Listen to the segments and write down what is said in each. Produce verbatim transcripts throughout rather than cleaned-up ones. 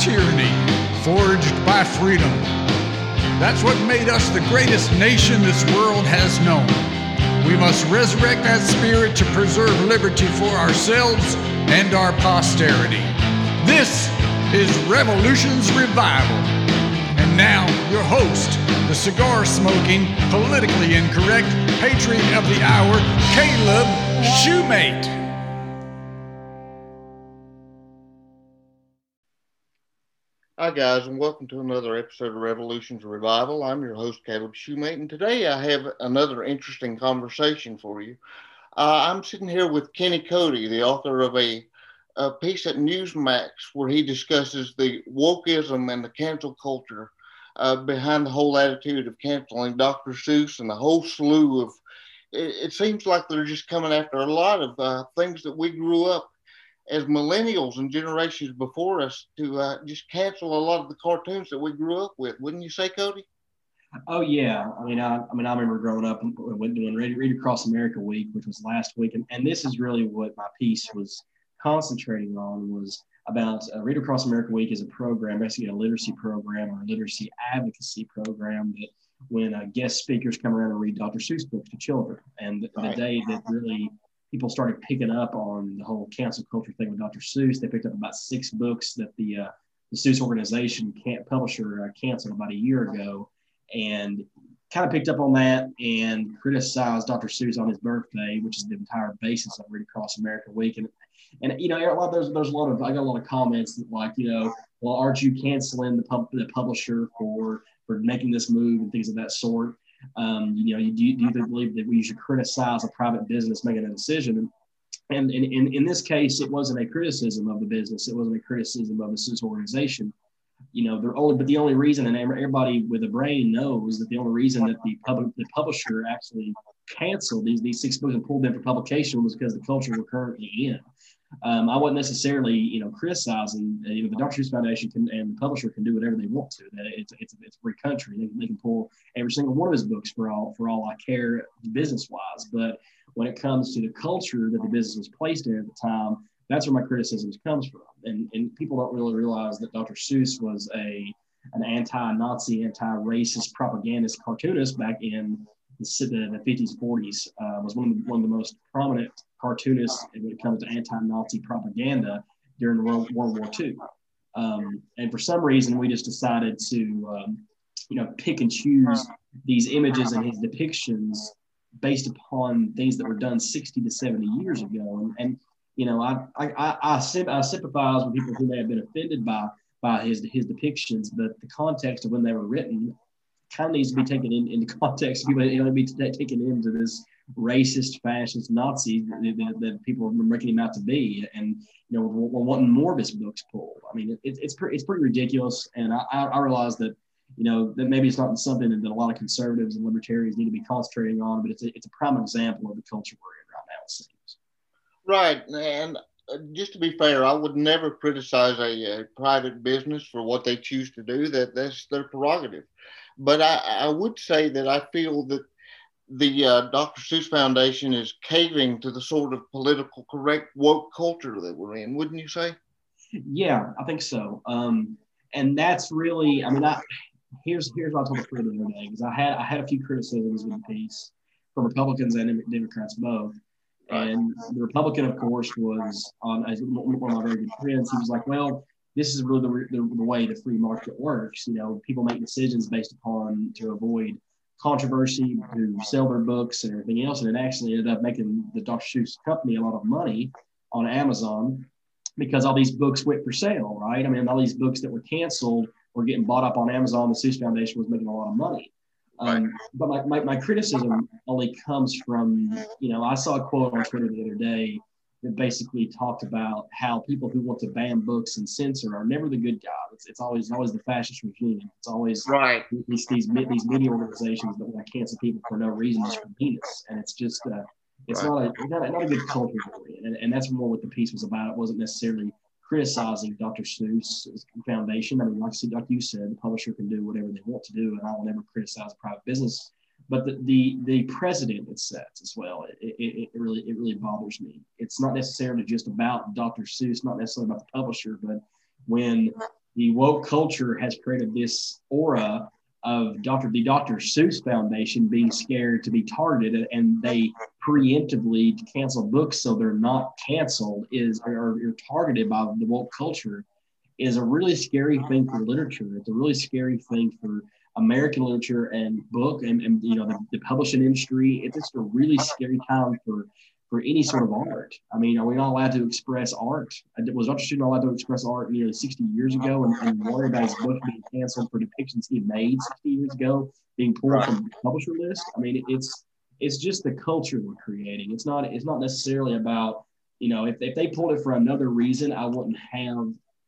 tyranny, forged by freedom. That's what made us the greatest nation this world has known. We must resurrect that spirit to preserve liberty for ourselves and our posterity. This is Revolution's Revival. And now, your host, the cigar-smoking, politically incorrect patriot of the hour, Caleb Shoemate. Hi guys, and welcome to another episode of Revolution's Revival. I'm your host, Caleb Shoemate, and today I have another interesting conversation for you. Uh, I'm sitting here with Kenny Cody, the author of a, a piece at Newsmax where he discusses the wokeism and the cancel culture uh, behind the whole attitude of canceling Doctor Seuss and the whole slew of, it, it seems like they're just coming after a lot of uh, things that we grew up as millennials and generations before us to uh, just cancel a lot of the cartoons that we grew up with. Wouldn't you say, Cody? Oh yeah. I mean, I, I mean, I remember growing up and doing Read, Read Across America Week, which was last week. And, and this is really what my piece was concentrating on, was about uh, Read Across America Week is a program, basically a literacy program or a literacy advocacy program that when uh, guest speakers come around and read Doctor Seuss books to children. And the, right. the day that really people started picking up on the whole cancel culture thing with Doctor Seuss. They picked up about six books that the uh, the Seuss organization can't publisher uh, canceled about a year ago, and kind of picked up on that and criticized Doctor Seuss on his birthday, which is the entire basis of Read Across America Week. And and you know, a lot there's there's a lot of I got a lot of comments that like you know, well, aren't you canceling the pub, the publisher for for making this move and things of that sort. Um, you know, you do, do you believe that we should criticize a private business making a decision? And in, in, in this case, it wasn't a criticism of the business. It wasn't a criticism of the Seuss organization. You know, they're only, but the only reason, and everybody with a brain knows that the only reason that the public, the publisher actually canceled these these six books and pulled them for publication was because the culture we're currently in. Um, I wasn't necessarily, you know, criticizing. You know, the Doctor Seuss Foundation can, and the publisher can do whatever they want to. That it's it's it's a free country. They, they can pull every single one of his books for all for all I care, business wise. But when it comes to the culture that the business was placed in at the time, that's where my criticisms comes from. And and people don't really realize that Doctor Seuss was a an anti-Nazi, anti-racist propagandist cartoonist back in the, the fifties, forties. Uh, was one of the, one of the most prominent cartoonists when it comes to anti-Nazi propaganda during World, World War Two. Um, and for some reason, we just decided to, um, you know, pick and choose these images and his depictions based upon things that were done sixty to seventy years ago. And, and you know, I I, I, I, I sympathize with people who may have been offended by by his his depictions, but the context of when they were written kind of needs to be taken in, into context. People, you know, be taken into this racist, fascist, Nazi that, that, that people are making him out to be, and you know, we're wanting more of his books pulled. I mean, it, it's pretty, it's pretty ridiculous, and I, I realize that, you know, that maybe it's not something that a lot of conservatives and libertarians need to be concentrating on, but it's a, it's a prime example of the culture we're in right now, it seems. Right, and just to be fair, I would never criticize a, a private business for what they choose to do. That that's their prerogative. But I, I would say that I feel that the uh, Doctor Seuss Foundation is caving to the sort of political correct woke culture that we're in, wouldn't you say? Yeah, I think so. Um, and that's really, I mean, I, here's here's what I told the friend the other day, because I had I had a few criticisms with the piece from Republicans and Democrats both. And the Republican, of course, was on as one of my very good friends. He was like, well, this is really the, the, the way the free market works. You know, people make decisions based upon to avoid controversy, to sell their books and everything else. And it actually ended up making the Doctor Seuss company a lot of money on Amazon because all these books went for sale, right? I mean, all these books that were canceled were getting bought up on Amazon. The Seuss Foundation was making a lot of money. Um, but my, my, my criticism only comes from, you know, I saw a quote on Twitter the other day that basically talked about how people who want to ban books and censor are never the good guys. It's, it's always always the fascist regime. It's always right. these, these these media organizations that want to cancel people for no reason, just for penis. And it's just uh, it's right. not a not a, not a good culture, and, and that's more what the piece was about. It wasn't necessarily criticizing Doctor Seuss Foundation. I mean, like, like you said, the publisher can do whatever they want to do, and I will never criticize a private business. But the the, the precedent it sets as well, it, it, it really it really bothers me. It's not necessarily just about Doctor Seuss, not necessarily about the publisher, but when the woke culture has created this aura of Doctor the Doctor Seuss Foundation being scared to be targeted, and they preemptively cancel books so they're not canceled is or, or targeted by the woke culture is a really scary thing for literature. It's a really scary thing for American literature and book and, and you know the, the publishing industry. It's just a really scary time for for any sort of art. I mean, are we not allowed to express art? Was Doctor Seuss not allowed to express art nearly sixty years ago, and, and worry about his book being canceled for depictions he made sixty years ago being pulled from the publisher list? I mean, it's it's just the culture we're creating. It's not it's not necessarily about, you know, if, if they pulled it for another reason, I wouldn't have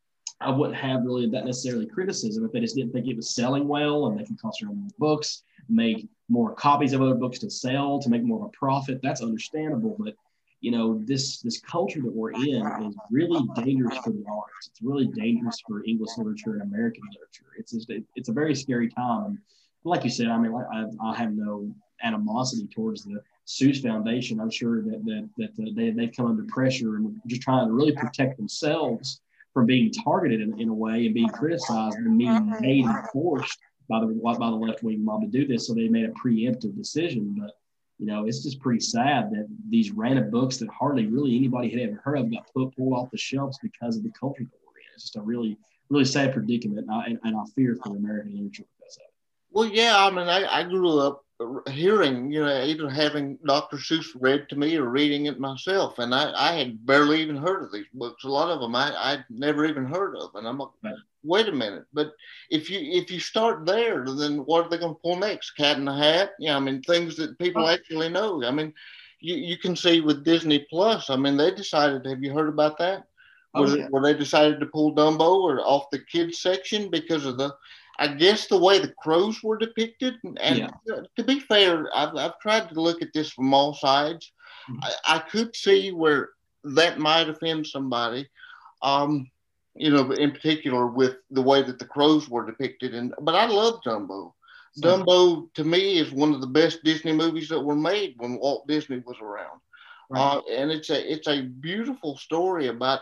I wouldn't have really that necessarily criticism if they just didn't think it was selling well and they can concentrate on more books, make more copies of other books to sell to make more of a profit. That's understandable. But, you know, this this culture that we're in is really dangerous for the arts. It's really dangerous for English literature and American literature. It's just, it, it's a very scary time. And like you said, I mean, I, I have no animosity towards the Seuss Foundation. I'm sure that that, that they, they've come under pressure and just trying to really protect themselves from being targeted in, in a way and being criticized and being made and forced by the by the left-wing mob to do this. So they made a preemptive decision. But, you know, it's just pretty sad that these random books that hardly really anybody had ever heard of got put, pulled off the shelves because of the culture that we're in. It's just a really, really sad predicament. And I, and, and I fear for American literature because of it. Well, yeah, I mean, I, I grew up hearing, you know, either having Doctor Seuss read to me or reading it myself. And I, I had barely even heard of these books. A lot of them I, I'd never even heard of. And I'm like, right. Wait a minute. But if you if you start there, then what are they going to pull next? Cat in the Hat? Yeah, I mean, things that people actually know. I mean, you, you can see with Disney Plus, I mean, they decided, have you heard about that? Where, oh, yeah. where they decided to pull Dumbo or off the kids section because of the, I guess, the way the crows were depicted. And yeah. to be fair, I've, I've tried to look at this from all sides. Mm-hmm. I, I could see where that might offend somebody, um, you know, in particular with the way that the crows were depicted. And but I love Dumbo. So, Dumbo, to me, is one of the best Disney movies that were made when Walt Disney was around. Right. Uh, and it's a it's a beautiful story about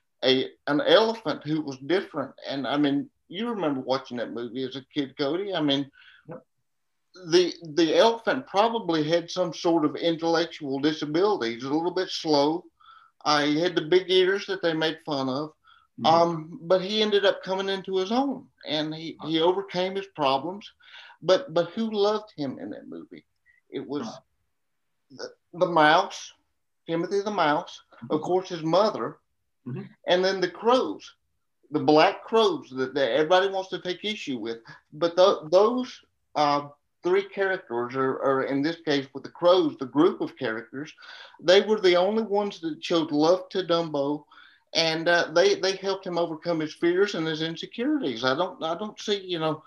a an elephant who was different. And I mean, you remember watching that movie as a kid, Cody. I mean, yep. the the elephant probably had some sort of intellectual disability. He's a little bit slow. Uh, he had the big ears that they made fun of. Mm-hmm. Um, but he ended up coming into his own, and he, he overcame his problems. But but who loved him in that movie? It was the, the mouse, Timothy the mouse, of course, his mother, mm-hmm. and then the crows. The black crows that, that everybody wants to take issue with. But th- those uh, three characters, or, or in this case with the crows, the group of characters, they were the only ones that showed love to Dumbo, and uh, they they helped him overcome his fears and his insecurities. I don't I don't see, you know,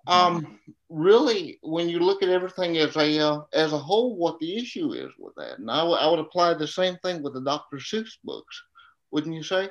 um, really when you look at everything as a uh, as a whole, what the issue is with that. And I, w- I would apply the same thing with the Doctor Seuss books, wouldn't you say?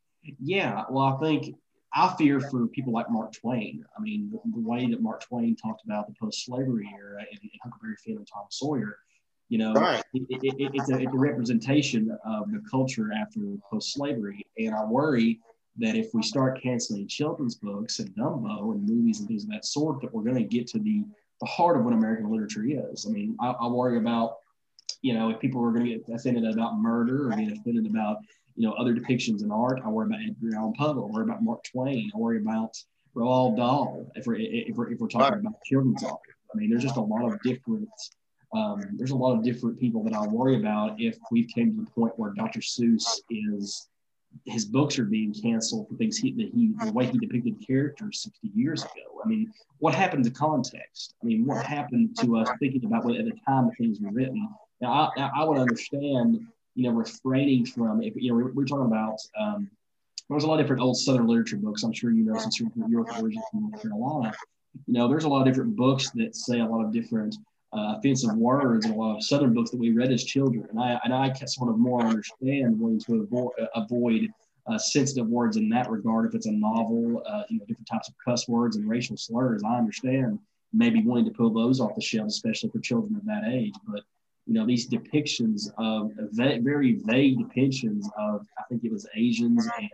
Yeah, well, I think I fear for people like Mark Twain. I mean, the, the way that Mark Twain talked about the post-slavery era in, in Huckleberry Finn and Tom Sawyer, you know, right. it, it, it, it's, a, it's a representation of the culture after post-slavery. And I worry that if we start canceling children's books and Dumbo and movies and things of that sort, that we're going to get to the, the heart of what American literature is. I mean, I, I worry about, you know, if people are going to get offended about murder or get offended about, you know, other depictions in art. I worry about Edgar Allan Poe. I worry about Mark Twain. I worry about Roald Dahl. If we're if we're, if we're talking about children's art, I mean, there's just a lot of different. Um, there's a lot of different people that I worry about if we've came to the point where Doctor Seuss is his books are being canceled for things he that he the way he depicted characters sixty years ago. I mean, what happened to context? I mean, what happened to us thinking about what at the time that things were written? Now, I, I would understand, you know, refraining from, if you know, we're, we're talking about, um, there's a lot of different old Southern literature books. I'm sure you know, since you're, you're originally from North Carolina, you know, there's a lot of different books that say a lot of different uh, offensive words, and a lot of Southern books that we read as children. And I, and I sort of more understand wanting to avoid, uh, avoid uh, sensitive words in that regard. If it's a novel, uh, you know, different types of cuss words and racial slurs, I understand maybe wanting to pull those off the shelf, especially for children of that age. But you know, these depictions of very vague depictions of, I think it was Asians and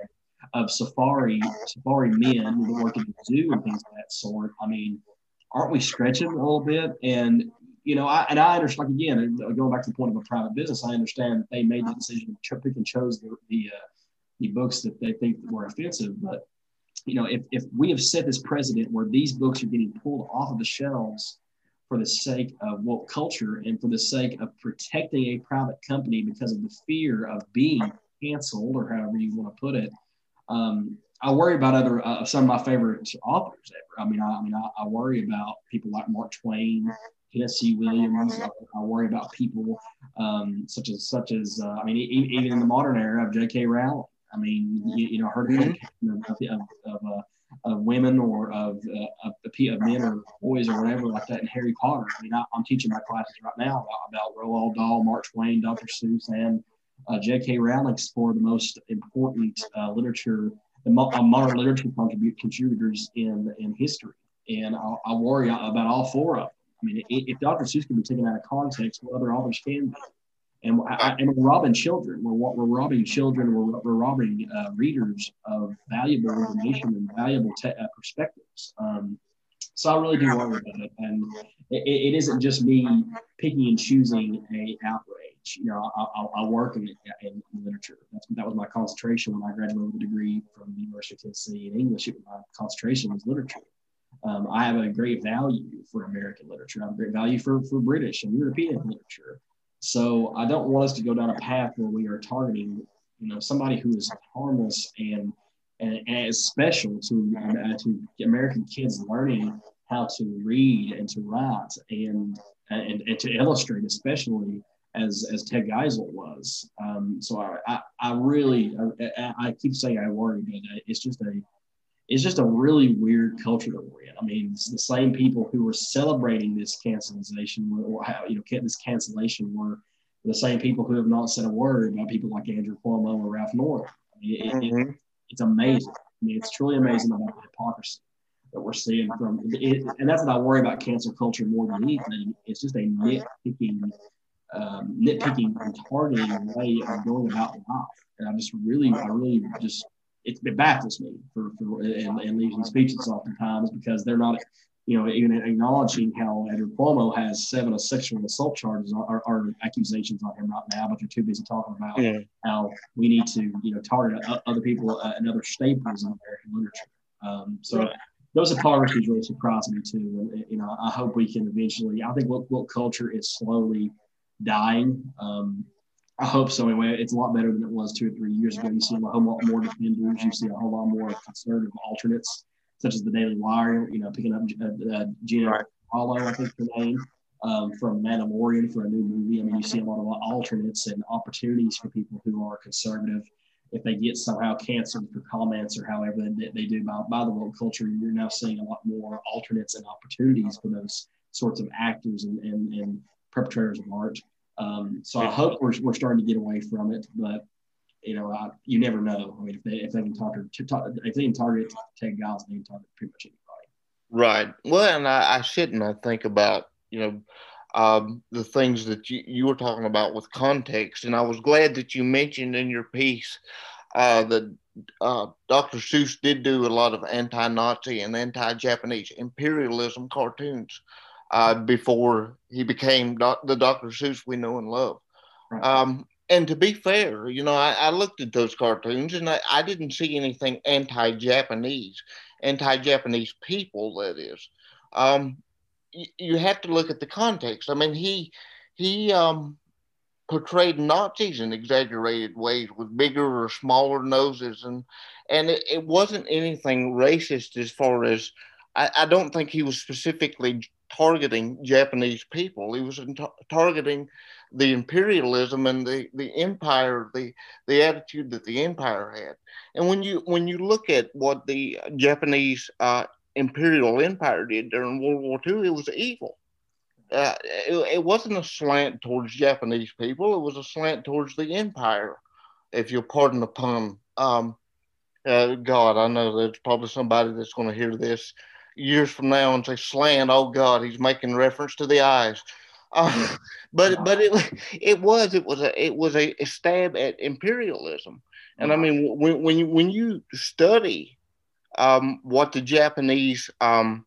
of safari safari men that work at the zoo and things of that sort. I mean, aren't we stretching a little bit? And you know, I and I understand, like, again, going back to the point of a private business, I understand that they made the decision to pick and chose the the, uh, the books that they think were offensive. But you know, if if we have set this precedent where these books are getting pulled off of the shelves for the sake of woke culture and for the sake of protecting a private company because of the fear of being canceled, or however you want to put it, um, I worry about other uh, some of my favorite authors ever. I mean, I, I mean, I, I worry about people like Mark Twain, Tennessee Williams. I, I worry about people um, such as such as uh, I mean, e- even in the modern era of J K. Rowling. I mean, you, you know, heard mm-hmm. of of, of, uh, of women or of uh, of, of men or boys or whatever like that in Harry Potter. I mean, I, I'm teaching my classes right now about, about Roald Dahl, Mark Twain, Doctor Seuss, and uh, J K. Rowling for the most important uh, literature, the mo- uh, modern literature contribute contributors in in history. And I, I worry about all four of them. I mean, if Doctor Seuss can be taken out of context, what other authors can be? And, I, and we're robbing children. We're, we're robbing children. We're, we're robbing uh, readers of valuable information and valuable te- uh, perspectives. Um, so I really do worry about it. And it, it isn't just me picking and choosing a outrage. You know, I, I, I work in, in literature. That's, that was my concentration when I graduated with a degree from the University of Tennessee in English. My concentration was literature. Um, I have a great value for American literature. I have a great value for, for British and European literature. So I don't want us to go down a path where we are targeting, you know, somebody who is harmless and and, and is special to uh, to American kids learning how to read and to write and and, and to illustrate, especially as as Ted Geisel was. Um, so I, I I really I, I keep saying I worry, but it's just a It's just a really weird culture that we're in. I mean, it's the same people who were celebrating this cancellation, or how, you know, this cancellation were the same people who have not said a word about people like Andrew Cuomo or Ralph Northam. I mean, it, mm-hmm. it, it's amazing. I mean, it's truly amazing about the hypocrisy that we're seeing from it. And that's what I worry about cancel culture more than anything. It's just a nitpicking, um, nitpicking and targeting way of going about life. And I just really, I really just, It, it baffles me for, for and, and leaves me speechless oftentimes because they're not, you know, even acknowledging how Andrew Cuomo has seven of sexual assault charges or, or accusations on him right now, but they're too busy talking about yeah. how we need to, you know, target other people uh, and other staples in American literature. Um, so right. those hypocrisies really surprise me too. And, you know, I hope we can eventually. I think woke, woke culture is slowly dying. Um, I hope so. Anyway, it's a lot better than it was two or three years ago. You see a whole lot more defenders. You see a whole lot more conservative alternates, such as the Daily Wire. You know, picking up uh, uh, Gina right. Carano, I think her name, um, from Mandalorian for a new movie. I mean, you see a lot of alternates and opportunities for people who are conservative. If they get somehow canceled for comments or however they, they do by, by the woke culture, you're now seeing a lot more alternates and opportunities for those sorts of actors and, and, and perpetrators of art. Um, so I hope we're we're starting to get away from it, but you know, I, you never know. I mean, if they if they can target if they can target Ted Geisel, they can target pretty much anybody. Right. Well, and I, I shouldn't. I think about you know um, the things that you, you were talking about with context, and I was glad that you mentioned in your piece uh, that uh, Doctor Seuss did do a lot of anti-Nazi and anti-Japanese imperialism cartoons. Uh, before he became doc- the Doctor Seuss we know and love. Right. Um, and to be fair, you know, I, I looked at those cartoons and I, I didn't see anything anti-Japanese, anti-Japanese people, that is. Um, y- you have to look at the context. I mean, he, he um, portrayed Nazis in exaggerated ways with bigger or smaller noses. And, and it, it wasn't anything racist as far as, I, I don't think he was specifically targeting Japanese people. He was t- targeting the imperialism and the, the empire, the, the attitude that the empire had. And when you when you look at what the Japanese uh, imperial empire did during World War Two, it was evil. Uh, it, it wasn't a slant towards Japanese people. It was a slant towards the empire, if you'll pardon the pun. Um, uh, God, I know there's probably somebody that's going to hear this years from now and say slant. Oh God, he's making reference to the eyes. Uh, but but it it was it was a it was a, a stab at imperialism, And I mean, when when you, when you study um, what the Japanese um,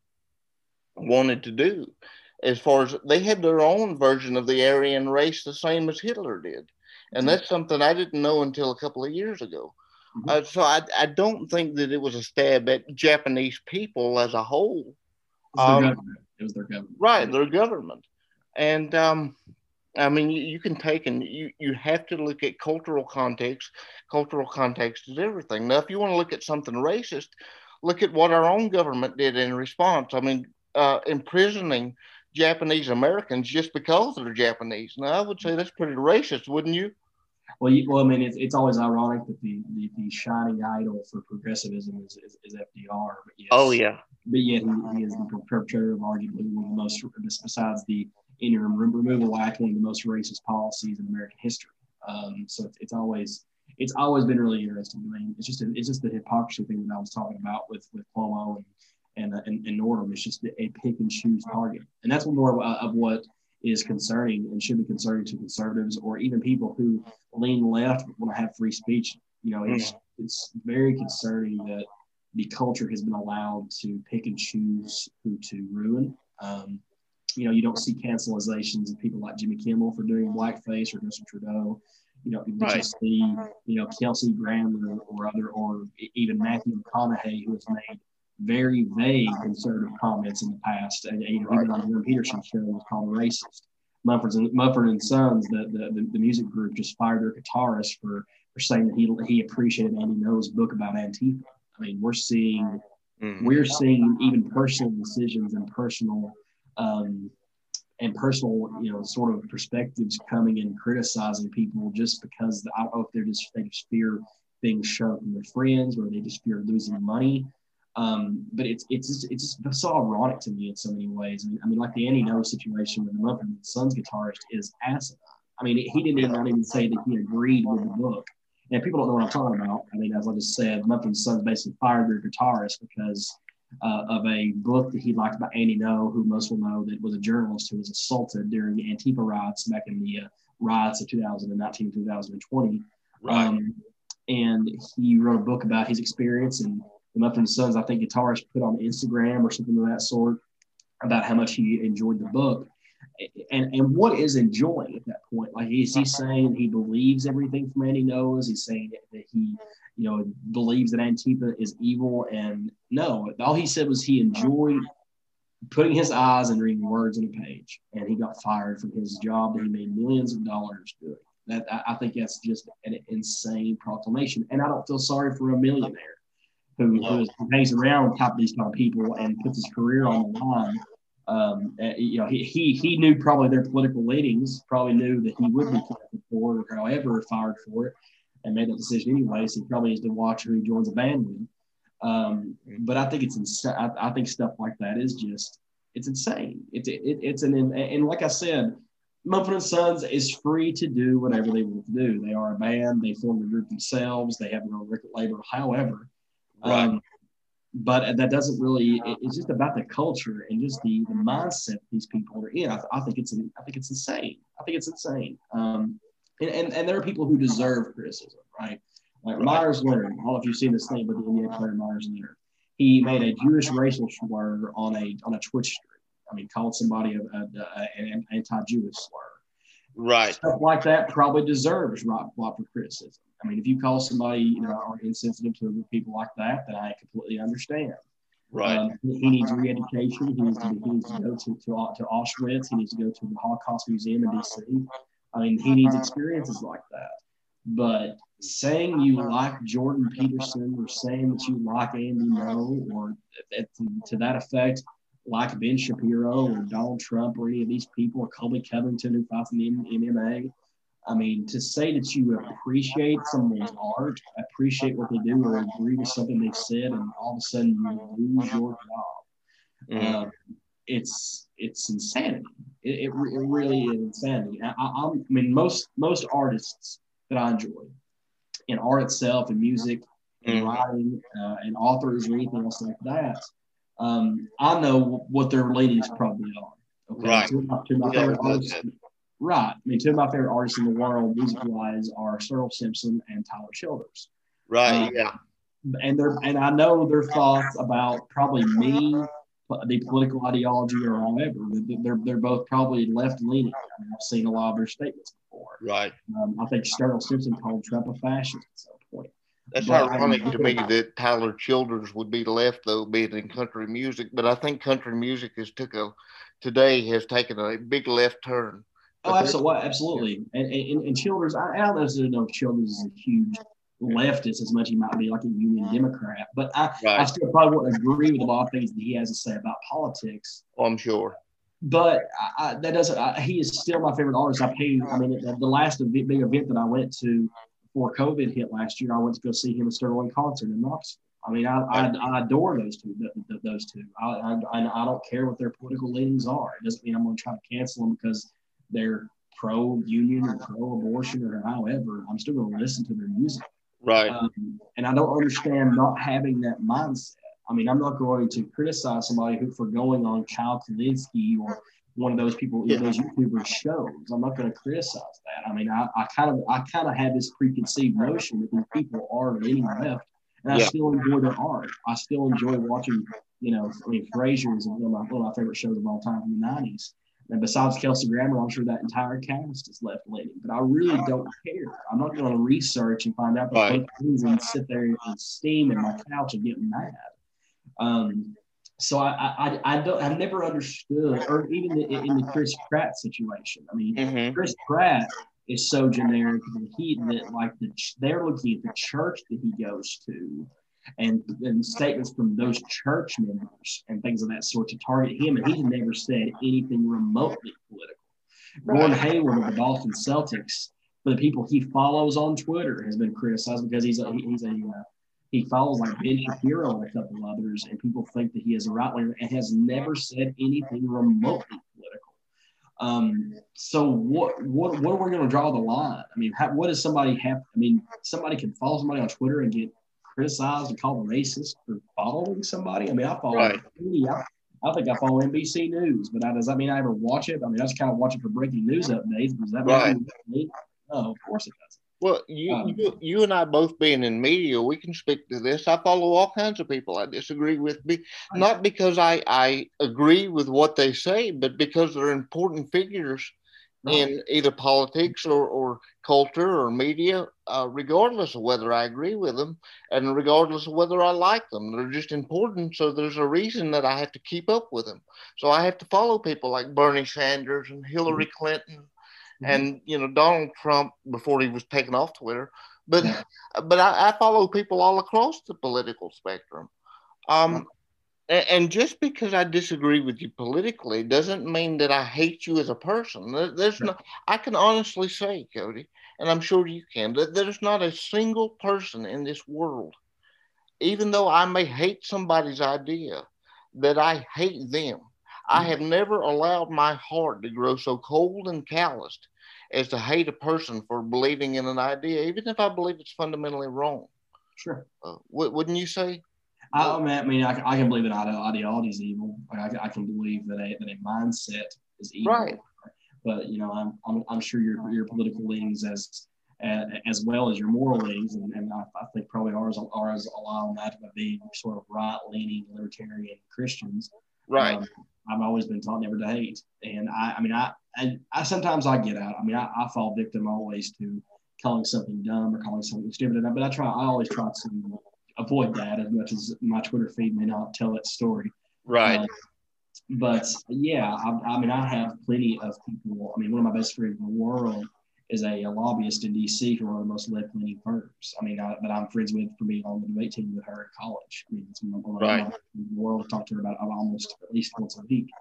wanted to do, as far as they had their own version of the Aryan race, the same as Hitler did, and that's something I didn't know until a couple of years ago. Mm-hmm. Uh, so I, I don't think that it was a stab at Japanese people as a whole. It was, um, their government. It was their government. Right, their government. And um, I mean, you, you can take and you, you have to look at cultural context. Cultural context is everything. Now, if you want to look at something racist, look at what our own government did in response. I mean, uh, imprisoning Japanese Americans just because they're Japanese. Now, I would say that's pretty racist, wouldn't you? Well, you, well, I mean, it's, it's always ironic that the, the, the shining idol for progressivism is, is, is F D R. But yes, oh, yeah. But yet he, he is the perpetrator of arguably one of the most, besides the Interim Removal Act, one of the most racist policies in American history. Um, so it's, it's always it's always been really interesting. I mean, it's just a, it's just the hypocrisy thing that I was talking about with with Cuomo and and uh, and, and Northam. It's just a pick and choose target, and that's more of, of what is concerning and should be concerning to conservatives or even people who lean left but want to have free speech. You know, it's it's very concerning that the culture has been allowed to pick and choose who to ruin. Um, you know, you don't see cancelizations of people like Jimmy Kimmel for doing blackface or Justin Trudeau. You know, you right. just see, you know, Kelsey Grammer or other, or even Matthew McConaughey, who has made very vague conservative comments in the past. And, you know, even on the Jordan Peterson show was called racist. Mumford and, Mumford and Sons, the, the the music group, just fired their guitarist for, for saying that he he appreciated Andy No's book about Antifa. I mean, we're seeing mm-hmm. we're seeing even personal decisions and personal um, and personal, you know, sort of perspectives coming and criticizing people just because I don't know if they're just they just fear being shunned from their friends or they just fear losing money. Um, but it's it's just, it's just so ironic to me in so many ways. I mean, I mean like the Andy No situation with the Mumford and Sons guitarist is asinine. I mean, he didn't even, not even say that he agreed with the book. And if people don't know what I'm talking about, I mean, as I just said, Mumford and Sons basically fired their guitarist because uh, of a book that he liked by Andy No, who most will know that was a journalist who was assaulted during the Antifa riots back in the uh, riots of two thousand nineteen, two thousand twenty. Right. Um, and he wrote a book about his experience, and the Mumford and Sons, I think, guitarist put on Instagram or something of that sort about how much he enjoyed the book. And and what is enjoying at that point? Like, is he saying he believes everything from Andy No? Is he saying that he, you know, believes that Antifa is evil? And no, all he said was he enjoyed putting his eyes and reading words on a page. And he got fired from his job that he made millions of dollars doing. That I, I think that's just an insane proclamation. And I don't feel sorry for a millionaire who, who, is, who hangs around with top of these kind of people and puts his career on the line. Um, uh, you know, he, he he knew probably their political leanings, probably knew that he would be fired for it or however fired for it, and made that decision anyway. So he probably needs to watch who he joins a band with. Um, but I think it's insane. I, I think stuff like that is just it's insane. It's it, it's an and like I said, Mumford and Sons is free to do whatever they want to do. They are a band. They form a group themselves. They have their own record label. However. Right. Um, but that doesn't really, it's just about the culture and just the, the mindset these people are in. I, I think it's, I think it's insane. I think it's insane. Um, and, and, and there are people who deserve criticism, right? Like right. Myers Leonard. I don't know if you've seen this thing with the N B A player Myers Leonard. He made a Jewish racial slur on a, on a Twitch stream. I mean, called somebody a, a, a, an anti-Jewish slur. Right. Stuff like that probably deserves right for criticism. I mean, if you call somebody, you know, or insensitive to people like that, then I completely understand. Right. Um, he needs re-education. He needs to, he needs to go to, to, to Auschwitz. He needs to go to the Holocaust Museum in D C. I mean, he needs experiences like that. But saying you like Jordan Peterson or saying that you like Andy No or to, to that effect, like Ben Shapiro or Donald Trump or any of these people or Colby Covington who fights in the M M A, I mean, to say that you appreciate someone's art, appreciate what they do, or agree with something they've said, and all of a sudden you lose your job, mm-hmm. um, it's it's insanity. It, it, it really is insanity. I, I, I mean, most most artists that I enjoy, in art itself, and music, and mm-hmm. writing, uh, and authors, or anything else like that, um, I know what their leanings probably are. Okay? Right. To my, to my favorite artists. Right. I mean, two of my favorite artists in the world, music-wise, are Sterling Simpson and Tyler Childers. Right. Um, Yeah. and they're and I know their thoughts about probably me, the political ideology, or however. They're they're both probably left leaning. I mean, I've seen a lot of their statements before. Right. Um, I think Sterling Simpson called Trump a fascist at some point. That's But I ironic to me mean, that Tyler Childers would be left though, being in country music. But I think country music has took a today has taken a big left turn. oh, But there's absolutely, absolutely. And and, and Childers, I, I don't necessarily know if Childers is a huge leftist as much as he might be like a Union Democrat, but I, I right. still probably wouldn't agree with a lot of things that he has to say about politics. Oh, I'm sure. But I, I, that doesn't. I, he is still my favorite artist. I paid. I mean, the, the last big, big event that I went to before COVID hit last year, I went to go see him at Sterling concert in Knoxville. I mean, I, I, I adore those two. Those two. I, I I don't care what their political leanings are. It doesn't mean I'm going to try to cancel them because they're pro-union or pro-abortion or however. I'm still going to listen to their music. Right. Um, and I don't understand not having that mindset. I mean, I'm not going to criticize somebody who for going on Kyle Kalinske or one of those people, Yeah. those YouTuber shows. I'm not going to criticize that. I mean, I, I kind of, I kind of had this preconceived notion that these people are leaning left, and I Yeah. still enjoy their art. I still enjoy watching, you know, I mean, Frasier is one of my, one of my favorite shows of all time from the nineties. And besides Kelsey Grammer, I'm sure that entire cast is left leaning. But I really don't care. I'm not going to research and find out the Right. things and sit there and steam in my couch and get mad. Um, so I, I, I don't, I never understood, or even in, in the Chris Pratt situation. I mean, Mm-hmm. Chris Pratt is so generic that he that like the they're looking at the church that he goes to, and and statements from those church members and things of that sort to target him, and he's never said anything remotely political. Gordon Hayward of the Boston Celtics, for the people he follows on Twitter, has been criticized because he's a he's a uh, he follows like Ben Shapiro and a couple of others, and people think that he is a right winger and has never said anything remotely political. Um, so what what what are we going to draw the line? I mean, how, what does somebody have? I mean, somebody can follow somebody on Twitter and get criticized and called racist for following somebody. I mean, I follow. Right. I, I think I follow N B C News, but I, does that mean I ever watch it? I mean, I just kind of watch it for breaking news updates. Does that Right. mean? No, of course it doesn't. Well, you, Um, you you and I both being in media, we can speak to this. I follow all kinds of people I disagree with, be, not because I, I agree with what they say, but because they're important figures Right. in either politics or, or culture or media, uh, regardless of whether I agree with them and regardless of whether I like them. They're just important. So there's a reason that I have to keep up with them. So I have to follow people like Bernie Sanders and Hillary Mm-hmm. Clinton. And, you know, Donald Trump before he was taken off Twitter. But Yeah. but I, I follow people all across the political spectrum. Um, and, and just because I disagree with you politically doesn't mean that I hate you as a person. There, there's Sure. no, I can honestly say, Cody, and I'm sure you can, that there's not a single person in this world, even though I may hate somebody's idea, that I hate them. I have never allowed my heart to grow so cold and calloused as to hate a person for believing in an idea, even if I believe it's fundamentally wrong. Sure. Uh, w- wouldn't you say? I, I mean, I, I can believe that ideology is evil. Like I, I can believe that a, that a mindset is evil. Right. But you know, I'm I'm, I'm sure your your political leanings as as well as your moral leanings, and, and I, I think probably ours ours ally on that by being sort of right leaning libertarian Christians. Right. Um, I've always been taught never to hate, and I I mean I I, I sometimes I get out. I mean I, I fall victim always to calling something dumb or calling something stupid, but I try I always try to avoid that as much as my Twitter feed may not tell that story. Right. Uh, but yeah, I, I mean, I have plenty of people. I mean, one of my best friends in the world is a, a lobbyist in D C for one of the most left-leaning firms. I mean, I, but I'm friends with for being on the debate team with her at college. I mean, it's one of Right. my in the world. I talk to her about almost at least once a week.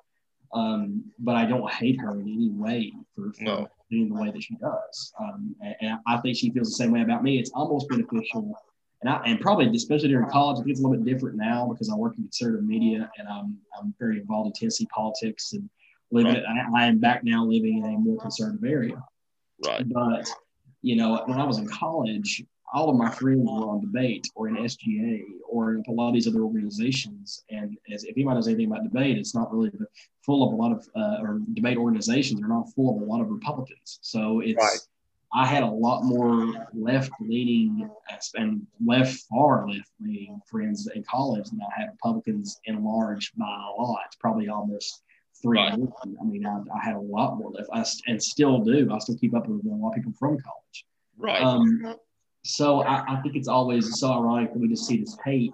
Um, but I don't hate her in any way for, for No. doing the way that she does. Um, and, and I think she feels the same way about me. It's almost beneficial. And I, and probably especially during college, I think it's a little bit different now because I work in conservative media and I'm I'm very involved in Tennessee politics and living Right. it. I, I am back now living in a more conservative area. Right. But you know, when I was in college, all of my friends were on debate or in S G A or in a lot of these other organizations. And as if anybody knows anything about debate, it's not really full of a lot of uh, or debate organizations are not full of a lot of Republicans. So it's Right. I had a lot more left-leaning and left far left-leaning friends in college than I had Republicans in large by a lot, probably almost three. Right. I mean, I, I had a lot more left, I, and still do. I still keep up with a lot of people from college. Right. Um, so I, I think it's always so ironic that we just see this hate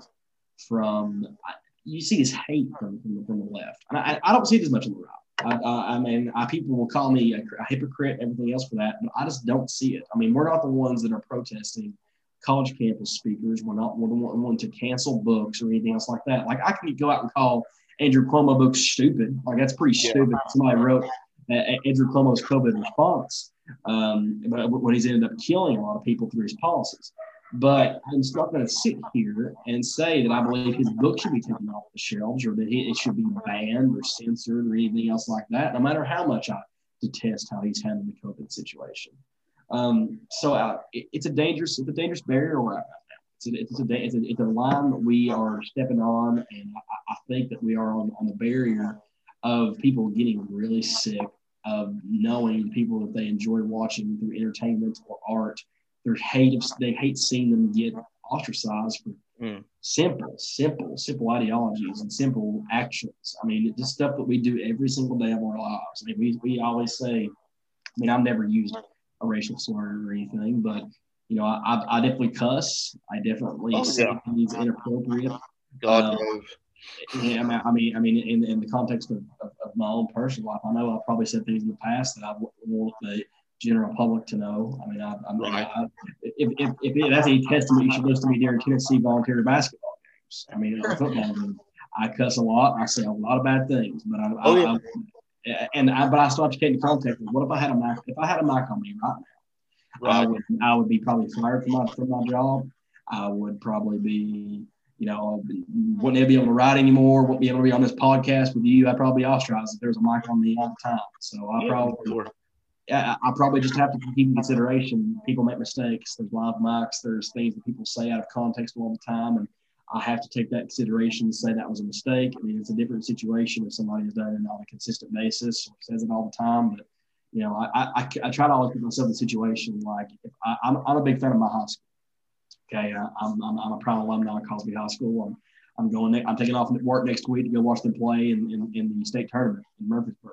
from you see this hate from from, from the left, and I, I don't see it as much on the right. I, I, I mean, I, people will call me a, a hypocrite, everything else for that, but I just don't see it. I mean, we're not the ones that are protesting college campus speakers. We're not we're the one to cancel books or anything else like that. Like I can go out and call Andrew Cuomo books stupid. Like that's pretty yeah. stupid. Somebody wrote uh, Andrew Cuomo's COVID response, um, when he's ended up killing a lot of people through his policies. But I'm just not going to sit here and say that I believe his book should be taken off the shelves or that it should be banned or censored or anything else like that, no matter how much I detest how he's handled the COVID situation. Um, so uh, it, it's a dangerous, it's a dangerous barrier right now. It's a, it's, a, it's, a, it's a line that we are stepping on, and I, I think that we are on, on the barrier of people getting really sick of knowing people that they enjoy watching through entertainment or art. They hate they hate seeing them get ostracized for mm. simple, simple, simple ideologies and simple actions. I mean, just stuff that we do every single day of our lives. I mean, we we always say, I mean, I've never used a racial slur or anything, but you know, I I definitely cuss. I definitely oh, say yeah. things inappropriate. God um, knows. Yeah, I mean, I mean, in in the context of, of, of my own personal life, I know I've probably said things in the past that I want the general public to know. I mean, I, I'm right. I, if, if, if that's a testament, you should listen to me during Tennessee volunteer basketball games. I mean, a football game, I cuss a lot. I say a lot of bad things, but I, oh, I, yeah. I and I, but I still have to take into context. What if I had a mic? If I had a mic on me right now, right. I would I would be probably fired from my from my job. I would probably be, you know, wouldn't be able to write anymore. Wouldn't be able to be on this podcast with you. I'd probably be ostracized if there was a mic on me all the time. So I yeah, probably. Sure. I, I probably just have to keep in consideration people make mistakes. There's live mics. There's things that people say out of context all the time. And I have to take that consideration and say that was a mistake. I mean, it's a different situation if somebody has done it on a consistent basis or says it all the time. But, you know, I, I, I try to always put myself in a situation like if I, I'm, I'm a big fan of my high school. Okay. I, I'm, I'm, I'm a proud alumni of Cosby High School. I'm, I'm going, I'm taking off work next week to go watch them play in, in, in the state tournament in Murfreesboro.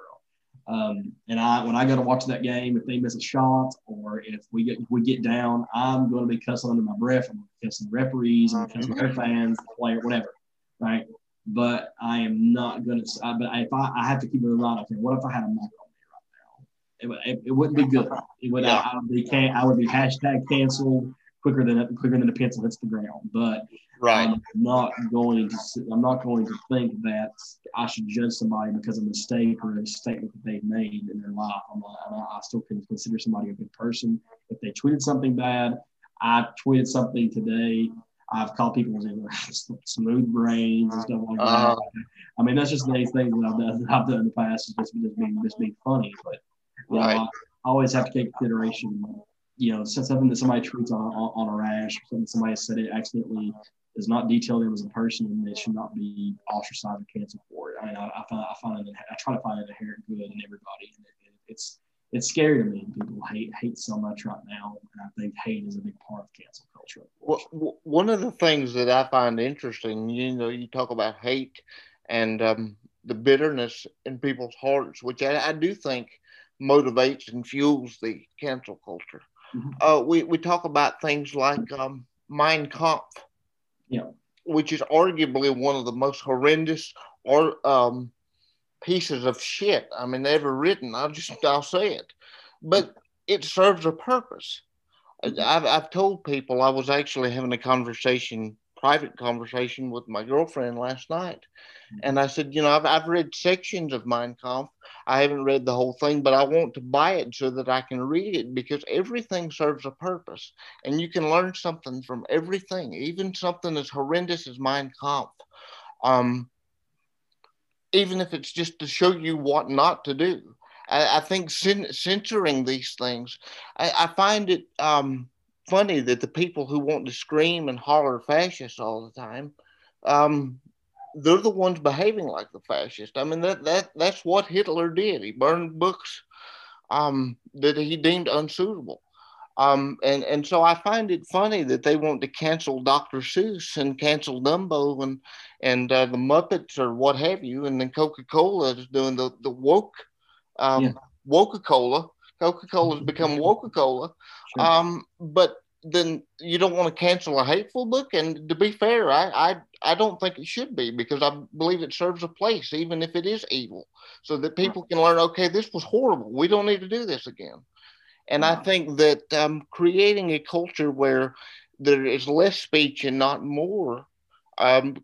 Um, and I, when I go to watch that game, if they miss a shot or if we get if we get down, I'm going to be cussing under my breath. I'm going to cuss the referees, I'm cussing their fans, the player, whatever, right? But I am not going to. But if I, I have to keep it in mind, okay, what if I had a mic on me right now? It, it, it wouldn't be good. It would. Yeah. I, I would be. Can, I would be hashtag canceled quicker than quicker than the pencil hits the ground. But right. I'm not going to. I'm not going to think that I should judge somebody because of a mistake or a statement that they've made in their life. I'm not, I'm not, I still can consider somebody a good person. If they tweeted something bad, I tweeted something today. I've called people smooth brains and stuff like uh, that. I mean, that's just these things that I've done, that I've done in the past. Is just, just being just being funny, but you right. know, I, I always have to take consideration. You know, something that somebody tweets on, on, on a rash, something somebody said it accidentally is not detailed in as a person, and they should not be ostracized or canceled for it. I mean, I, I find I find it, I try to find an inherent good in everybody, and it, it, it's it's scary to me. People hate hate so much right now, and I think hate is a big part of cancel culture. Well, one of the things that I find interesting, you know, you talk about hate and um, the bitterness in people's hearts, which I, I do think motivates and fuels the cancel culture. Mm-hmm. Uh, we, we talk about things like um, Mein Kampf, yeah. which is arguably one of the most horrendous or um, pieces of shit, I mean, ever written. I'll just, I'll say it. But it serves a purpose. I've, I've told people, I was actually having a conversation, private conversation with my girlfriend last night. And I said, you know, I've, I've read sections of Mein Kampf. I haven't read the whole thing, but I want to buy it so that I can read it because everything serves a purpose. And you can learn something from everything, even something as horrendous as Mein Kampf. Um, even if it's just to show you what not to do. I, I think cen- censoring these things, I, I find it um, funny that the people who want to scream and holler fascist all the time, um, they're the ones behaving like the fascist. I mean, that that that's what Hitler did. He burned books um, that he deemed unsuitable. Um, and, and so I find it funny that they want to cancel Doctor Seuss and cancel Dumbo and and uh, the Muppets or what have you, and then Coca-Cola is doing the the woke Yeah, um, Coca-Cola. Coca-Cola has become Coca-Cola, sure. um, but then you don't want to cancel a hateful book. And to be fair, I, I I don't think it should be, because I believe it serves a place, even if it is evil, so that Right. people can learn. Okay, this was horrible. We don't need to do this again. And I Right. think that um, creating a culture where there is less speech and not more um,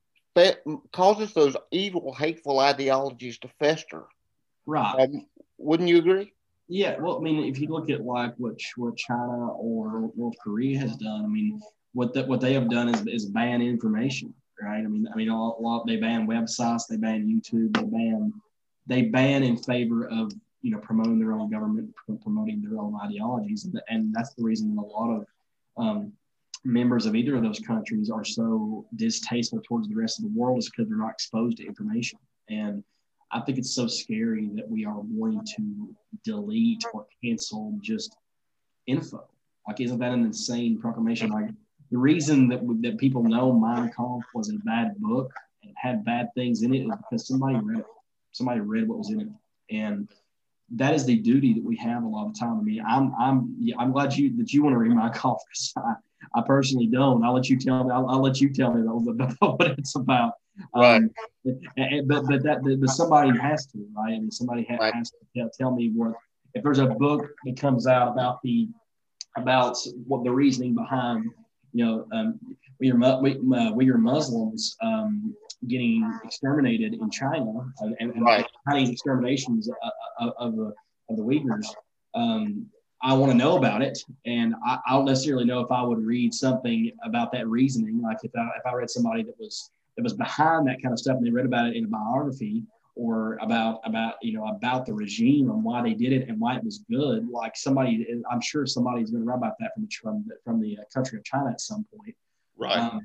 causes those evil, hateful ideologies to fester. Right. Um, wouldn't you agree? Yeah, well, I mean, if you look at like what what China or North Korea has done, I mean, what the, what they have done is is ban information, right? I mean, I mean, a lot, they ban websites, they ban YouTube, they ban they ban in favor of, you know, promoting their own government, promoting their own ideologies, and, and that's the reason that a lot of um, members of either of those countries are so distasteful towards the rest of the world, is because they're not exposed to information. And I think it's so scary that we are wanting to delete or cancel just info. Like, isn't that an insane proclamation? Like, the reason that that people know Mein Kampf was a bad book and had bad things in it is because somebody read it. Somebody read what was in it, and that is the duty that we have a lot of the time. I mean, I'm I'm yeah, I'm glad you that you want to read Mein Kampf, because I, I personally don't. I'll let you tell me. I'll, I'll let you tell me about what it's about. Right. Um, and, but but that but somebody has to, right? I mean, somebody ha- Right. has to tell, tell me what, if there's a book that comes out about the about what the reasoning behind, you know, um, we are we, uh, we are Muslims um, getting exterminated in China, uh, and, and Right. Chinese exterminations of, of the of the Uyghurs. Um, I want to know about it, and I, I don't necessarily know if I would read something about that reasoning. Like if I if I read somebody that was that was behind that kind of stuff, and they read about it in a biography, or about about you know about the regime and why they did it and why it was good. Like somebody, I'm sure somebody's going to write about that from the from the, from the country of China at some point. Right. Um,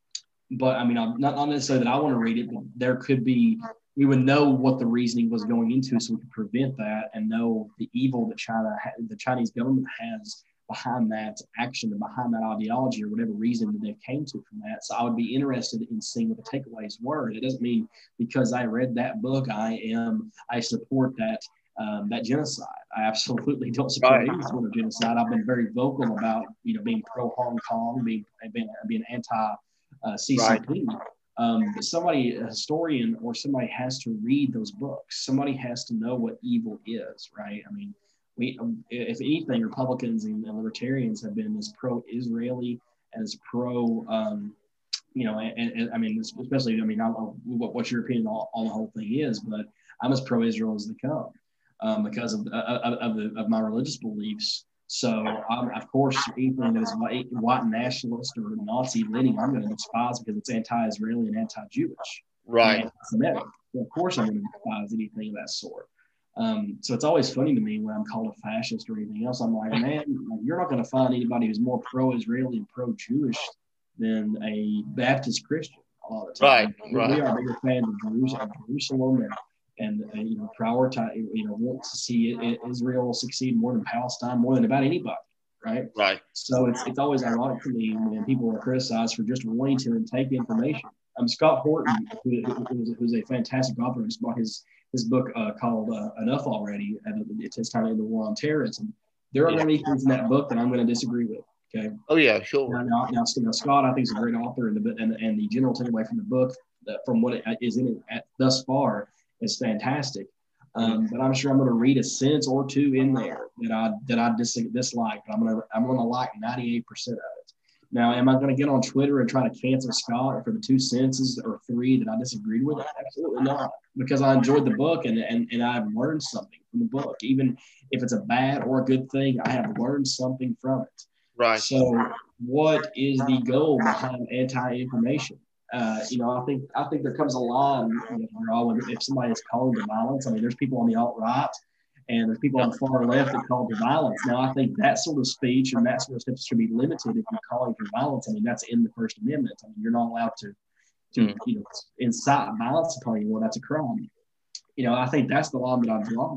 but I mean, I'm not, not necessarily that I want to read it, but there could be, we would know what the reasoning was going into, so we could prevent that and know the evil that China, the Chinese government has behind that action and behind that ideology, or whatever reason that they came to from that. So I would be interested in seeing what the takeaways were. It doesn't mean because I read that book, I am, I support that um, that genocide. I absolutely don't support Right. any sort of genocide. I've been very vocal about, you know, being pro Hong Kong, being being, being anti uh, C C P. Right. Um, but somebody, a historian or somebody, has to read those books. Somebody has to know what evil is, right? I mean, we, if anything, Republicans and libertarians have been as pro-Israeli, as pro, um, you know, and, and I mean, especially, I mean, I don't know what, what your opinion on, on the whole thing is, but I'm as pro-Israel as they come um, because of, of, of, the, of my religious beliefs. So, um, of course, anything that is white, white nationalist or Nazi leaning, I'm going to despise because it's anti-Israeli and anti-Jewish. Right. And anti-Semitic. So of course, I'm going to despise anything of that sort. Um, so it's always funny to me when I'm called a fascist or anything else. I'm like, man, you're not going to find anybody who's more pro-Israeli and pro-Jewish than a Baptist Christian a lot of the time. Right. Right. We are bigger fans of Jerusalem, Jerusalem and and uh, you know, prioritize, you know, want to see it, it, Israel succeed more than Palestine, more than about anybody, right? Right. So it's it's always ironic to me when people are criticized for just wanting to take information. Um, Scott Horton, who, who, who's a fantastic author, just bought his his book uh, called uh, Enough Already. It's his title, The War on Terrorism. There are Yeah. going to be things in that book that I'm going to disagree with. Okay. Oh yeah, sure. Now, now, now, now Scott, I think, is a great author, and the and, and the general takeaway from the book, that from what it is in it at, thus far, is fantastic. Um, but I'm sure I'm going to read a sentence or two in there that I that I dis- dislike. But I'm going to I'm going to like ninety-eight percent of it. Now, am I going to get on Twitter and try to cancel Scott for the two sentences or three that I disagreed with? Absolutely not, because I enjoyed the book and and and I've learned something from the book. Even if it's a bad or a good thing, I have learned something from it. Right. So, what is the goal behind anti-information? Uh, you know, I think I think there comes a line, you know, if somebody is calling to violence. I mean, there's people on the alt-right and there's people on the far left that call to violence. Now, I think that sort of speech and that sort of stuff should be limited if you're calling for violence. I mean, that's in the First Amendment. I mean, you're not allowed to, to mm. you know, incite violence upon anyone. That's a crime. You know, I think that's the line that I draw.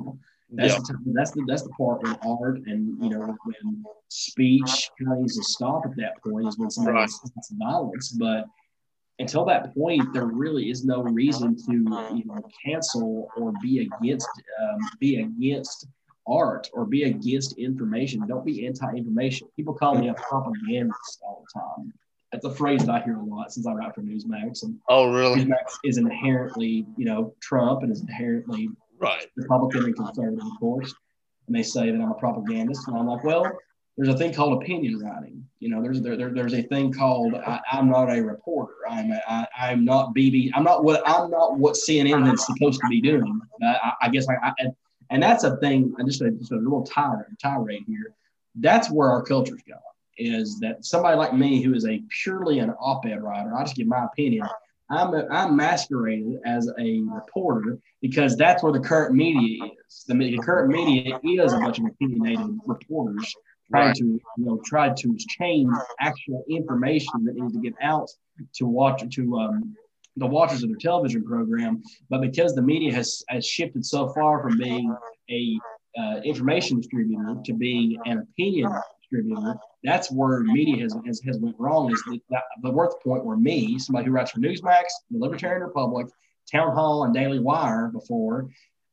That's Yeah. the time, that's the that's the part when art and you know when speech kind of needs to stop at that point is when somebody Right. incites violence. But until that point, there really is no reason to you know cancel or be against um, be against art or be against information. Don't be anti-information. People call me a propagandist all the time. That's a phrase that I hear a lot since I write for Newsmax. And Oh, really? Newsmax is inherently, you know, Trump and is inherently Right. Republican and conservative, of course. And they say that I'm a propagandist. And I'm like, well, there's a thing called opinion writing. You know, there's there, there there's a thing called I, I'm not a reporter. I'm a, I, I'm not B B. I'm not what I'm not what C N N is supposed to be doing. I, I guess I, I and that's a thing. Just a, just a little tirade, tirade here. That's where our culture's going. Is that somebody like me who is a purely an op-ed writer? I just give my opinion. I'm a, I'm masqueraded as a reporter because that's where the current media is. The, the current media is a bunch of opinionated reporters trying Right. to you know try to change actual information that needs to get out to watch to um, the watchers of their television program. But because the media has has shifted so far from being a uh, information distributor to being an opinion distributor, that's where media has, has, has went wrong. Is that the worth point where me, somebody who writes for Newsmax, the Libertarian Republic, Town Hall, and Daily Wire before,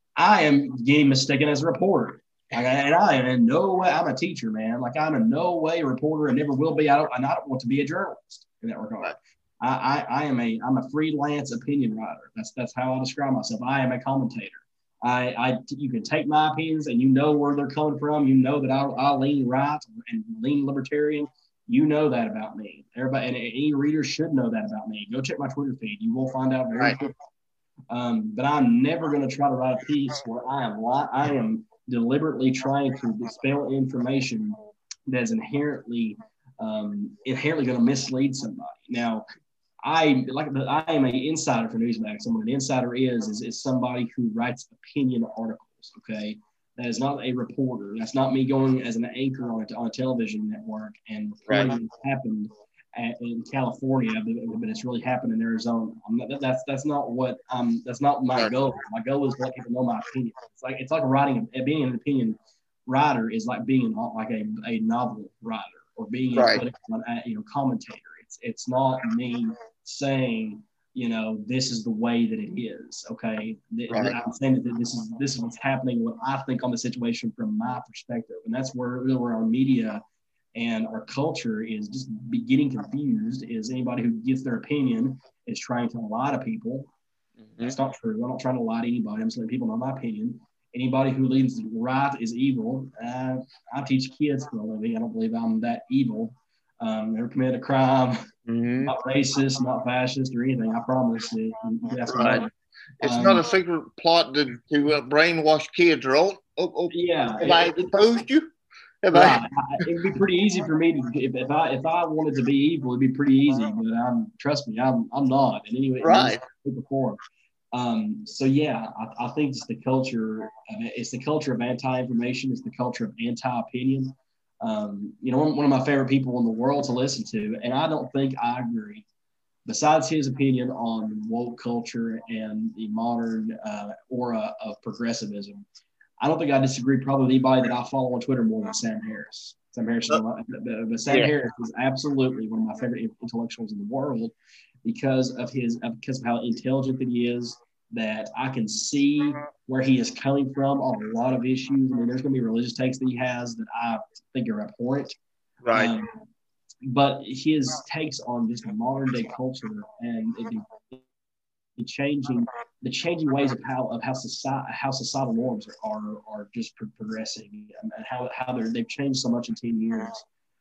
I am getting mistaken as a reporter. Like, and I am in no way, I'm a teacher, man. Like I'm in no way a reporter and never will be. I don't, and I don't want to be a journalist in that regard. I, I, I am a, I'm a freelance opinion writer. That's, that's how I describe myself. I am a commentator. I, I, you can take my opinions and you know where they're coming from. You know that I'll, I'll lean right and lean libertarian. You know that about me. Everybody, and any reader should know that about me. Go check my Twitter feed. You will find out very Right. quickly. Um, but I'm never going to try to write a piece where I am, I am deliberately trying to dispel information that is inherently, um, inherently going to mislead somebody. Now, I like I am an insider for Newsmax. And what an insider is, is is somebody who writes opinion articles. Okay, that is not a reporter. That's not me going as an anchor on a, on a television network and reporting Right. what happened at, in California, but, but it's really happened in Arizona. I'm not, that's that's not what um that's not my Right. goal. My goal is to let people know my opinion. It's like it's like writing being an opinion writer is like being like a, a novel writer or being a Right. political you know commentator. It's it's not me saying, you know, this is the way that it is. Okay. Right. I'm saying that this is this is what's happening, what I think on the situation from my perspective. And that's where really where our media and our culture is just be getting confused is anybody who gives their opinion is trying to lie to people. Mm-hmm. That's not true. I'm not trying to lie to anybody. I'm just letting people know my opinion. Anybody who leads right is evil. Uh, I teach kids for a living. I don't believe I'm that evil. Um, never committed a crime. Mm-hmm. Not racist, not fascist, or anything. I promise. You, you can ask Right. me. It's Um, not a secret plot to, to uh, brainwash kids, or oh, oh, oh Yeah, have I it- it- exposed you? Have right. I? I- It would be pretty easy for me to if, if I if I wanted to be evil, it'd be pretty easy. But I'm trust me, I'm I'm not. And anyway, Right. before. Um, so yeah, I, I think it's the culture. Of, it's the culture of anti-information. It's the culture of anti-opinion. Um, you know, one, one of my favorite people in the world to listen to, and I don't think I agree. Besides his opinion on woke culture and the modern uh, aura of progressivism, I don't think I disagree probably with anybody that I follow on Twitter more than Sam Harris. Sam Harris, is one of my- but Sam Yeah. Harris is absolutely one of my favorite intellectuals in the world because of his because of how intelligent that he is. That I can see where he is coming from on a lot of issues. I mean, there's going to be religious takes that he has that I think are abhorrent. Right. Um, but his takes on just modern day culture and the, the changing the changing ways of how of how society how societal norms are are, are just pro- progressing and how how they're they've changed so much in ten years.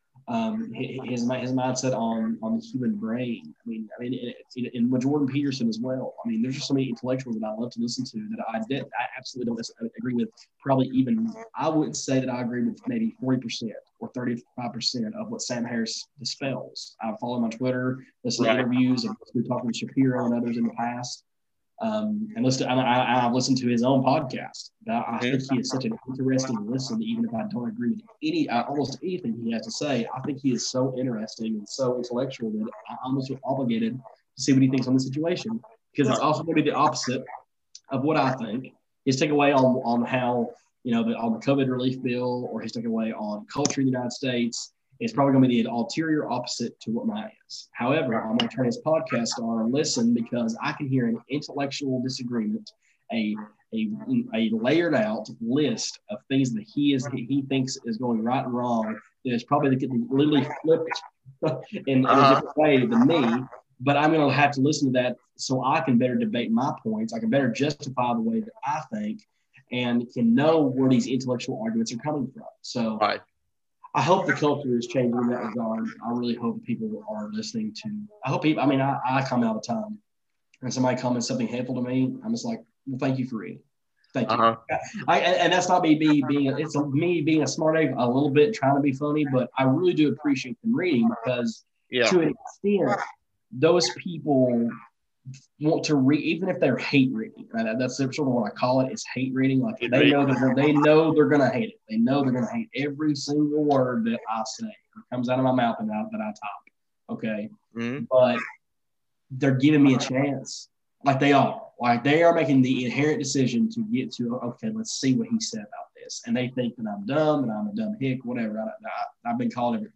Um, his his mindset on on the human brain. I mean, I mean, and with Jordan Peterson as well. I mean, there's just so many intellectuals that I love to listen to that I did I absolutely don't agree with. Probably even I wouldn't say that I agree with maybe forty percent or thirty-five percent of what Sam Harris dispels. I follow him on Twitter, listen Right. to interviews, and we've talked with Shapiro and others in the past. Um, and listen, to, I, I, I've listened to his own podcast. I, I think he is such an interesting listen, even if I don't agree with any, uh, almost anything he has to say. I think he is so interesting and so intellectual that I almost feel obligated to see what he thinks on the situation because it's also going to be the opposite of what I think. His takeaway on on how you know, the, on the COVID relief bill, or he's taking away on culture in the United States. It's probably going to be the ulterior opposite to what mine is. However, I'm going to turn his podcast on and listen, because I can hear an intellectual disagreement, a a, a layered out list of things that he is he thinks is going right and wrong. That is probably literally flipped in, in uh-huh. a different way than me. But I'm going to have to listen to that so I can better debate my points. I can better justify the way that I think, and can know where these intellectual arguments are coming from. So right. I hope the culture is changing in that regard. I really hope people are listening to, I hope people, I mean, I, I comment all the time, and somebody comments something hateful to me, I'm just like, well, thank you for reading. Thank you. Uh-huh. I, and that's not me being, being it's a, me being a smart egg a little bit, trying to be funny, but I really do appreciate them reading, because yeah. to an extent, those people want to read, even if they're hate reading. Right? That's sort of what I call it. It's hate reading. Like they know that they know they're going to hate it. They know they're going to hate every single word that I say or comes out of my mouth and out that I type. Okay, mm-hmm. But they're giving me a chance. Like they are. Like they are making the inherent decision to get to. Okay, let's see what he said about this. And they think that I'm dumb and I'm a dumb hick, whatever. I, I, I've been called everything.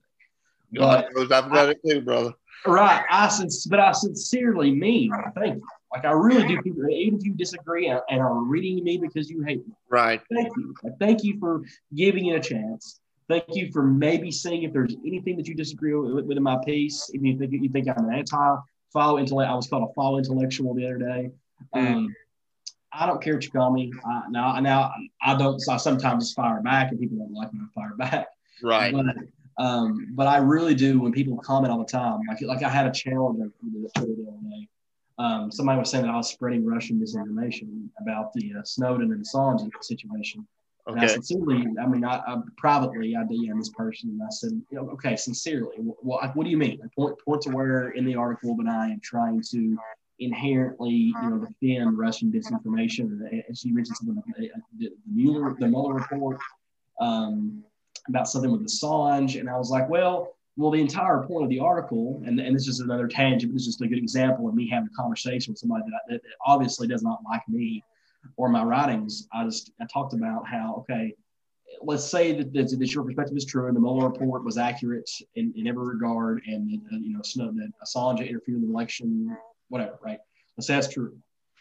But I've got I, it too, brother. Right, I but I sincerely mean thank you. Like I really do. People, even if you disagree and, and are reading me because you hate me, right? Thank you. Thank you for giving it a chance. Thank you for maybe seeing if there's anything that you disagree with within my piece. If you think you think I'm an anti-follow intellect, I was called a follow intellectual the other day. Mm. Um, I don't care what you call me. I, now, now I don't. I sometimes just fire back, and people don't like me to fire back. Right. But, Um, but I really do when people comment all the time. Like, like I had a challenge on Twitter the other day. Um, somebody was saying that I was spreading Russian disinformation about the uh, Snowden and Assange situation. Okay. And I sincerely, I mean, I, I privately, I D M'd this person, and I said, you know, okay, sincerely, well, what do you mean? Point, point to where in the article that I am trying to inherently, you know, defend Russian disinformation. And she mentioned something like the, the Mueller, the Mueller report. Um, about something with Assange, and I was like, well, well, the entire point of the article, and, and this is another tangent, but this is just a good example of me having a conversation with somebody that, I, that obviously does not like me or my writings. I just I talked about how, okay, let's say that, that, that your perspective is true and the Mueller report was accurate in, in every regard, and uh, you know, Snow, that Assange interfered in the election, whatever, right? Let's say that's true.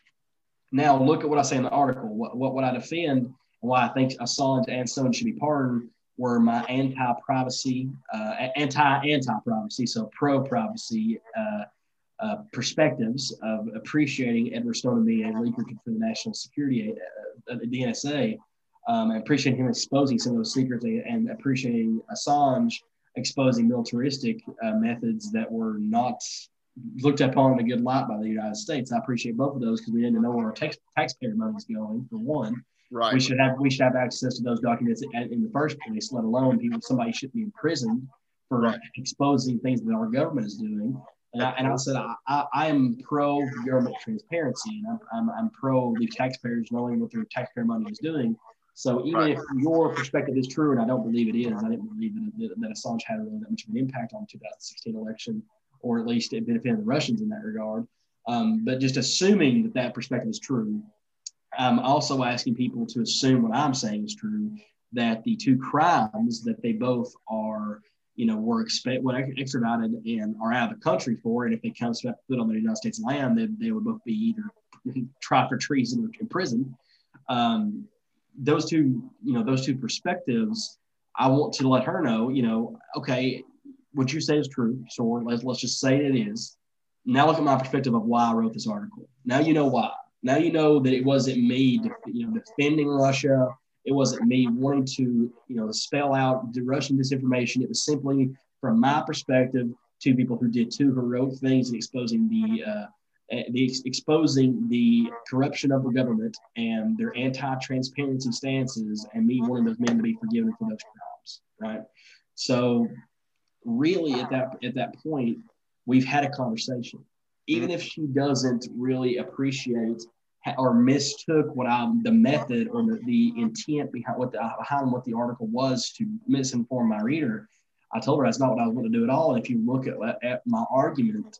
Now look at what I say in the article. What what, what I defend, and why I think Assange and Snowden should be pardoned, were my anti-privacy, uh, anti-anti-privacy, so pro-privacy uh, uh, perspectives of appreciating Edward Snowden being a leaker for the National Security, uh, the N S A, um, and appreciating him exposing some of those secrets, and appreciating Assange exposing militaristic uh, methods that were not looked upon in a good light by the United States. I appreciate both of those because we didn't know where our tax, taxpayer money is going, for one. Right. We should have we should have access to those documents in, in the first place, let alone people. Somebody should be in prison for right. exposing things that our government is doing. And I, and I said I, I, I am pro government transparency, and I'm, I'm I'm pro the taxpayers knowing what their taxpayer money is doing. So even right. if your perspective is true, and I don't believe it is, I didn't believe that, that, that Assange had really that much of an impact on the two thousand sixteen election, or at least it benefited the Russians in that regard. Um, but just assuming that that perspective is true. I'm also asking people to assume what I'm saying is true, that the two crimes that they both are, you know, were expect, were extradited and are out of the country for, and if they come to put on the United States land, then they would both be either tried for treason or imprisoned. Um, those two, you know, those two perspectives, I want to let her know, you know, okay, what you say is true, so let's, let's just say it is. Now look at my perspective of why I wrote this article. Now you know why. Now you know that it wasn't me, you know, defending Russia. It wasn't me wanting to, you know, spell out the Russian disinformation. It was simply, from my perspective, two people who did two heroic things in exposing the, uh, the ex- exposing the corruption of the government and their anti-transparency stances, and me wanting those men to be forgiven for those crimes, right? So, really, at that at that point, we've had a conversation. Even if she doesn't really appreciate or mistook what I'm the method or the, the intent behind what the behind what the article was to misinform my reader, I told her that's not what I was going to do at all. And if you look at, at my argument,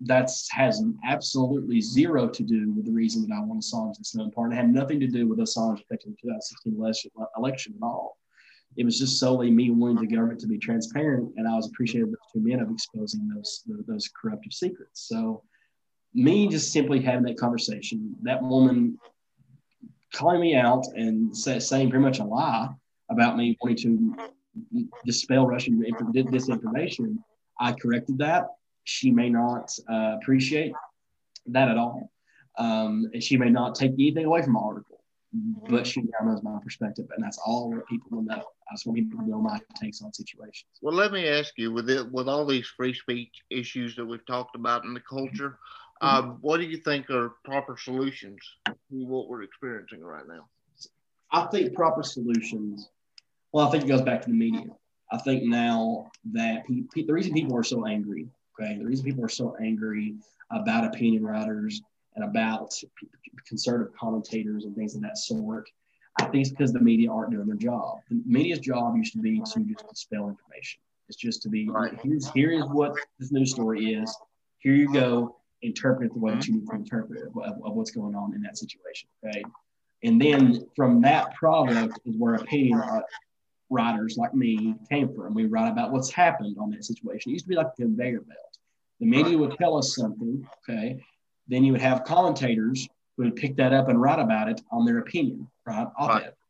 that's has absolutely zero to do with the reason that I want Assange to stay part. It had nothing to do with Assange affecting the two thousand sixteen election, election at all. It was just solely me wanting the government to be transparent, and I was appreciative of those two men of exposing those those corruptive secrets. So, me just simply having that conversation, that woman calling me out and say, saying pretty much a lie about me wanting to dispel Russian disinformation, I corrected that. She may not uh, appreciate that at all. Um, and she may not take anything away from my article, but she now knows my perspective, and that's all that people will know. I just want people to know my takes on situations. Well, let me ask you, with it, with all these free speech issues that we've talked about in the culture, mm-hmm. uh, what do you think are proper solutions to what we're experiencing right now? I think proper solutions, well, I think it goes back to the media. I think now that pe- pe- the reason people are so angry, okay, the reason people are so angry about opinion writers and about conservative commentators and things of that sort, I think it's because the media aren't doing their job. The media's job used to be to just dispel information. It's just to be, right. here's here is what this news story is. Here you go, interpret it the way that you need to interpret it of, of what's going on in that situation, okay? And then from that product is where opinion writers like me came from. We write about what's happened on that situation. It used to be like a conveyor belt. The media would tell us something, okay? Then you would have commentators who would pick that up and write about it on their opinion, right? Op-ed. Right.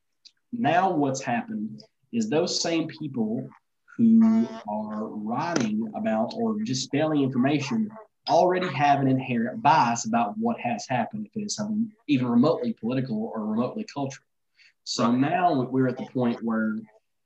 Now what's happened is those same people who are writing about or just spelling information already have an inherent bias about what has happened, if it is something even remotely political or remotely cultural. So now we're at the point where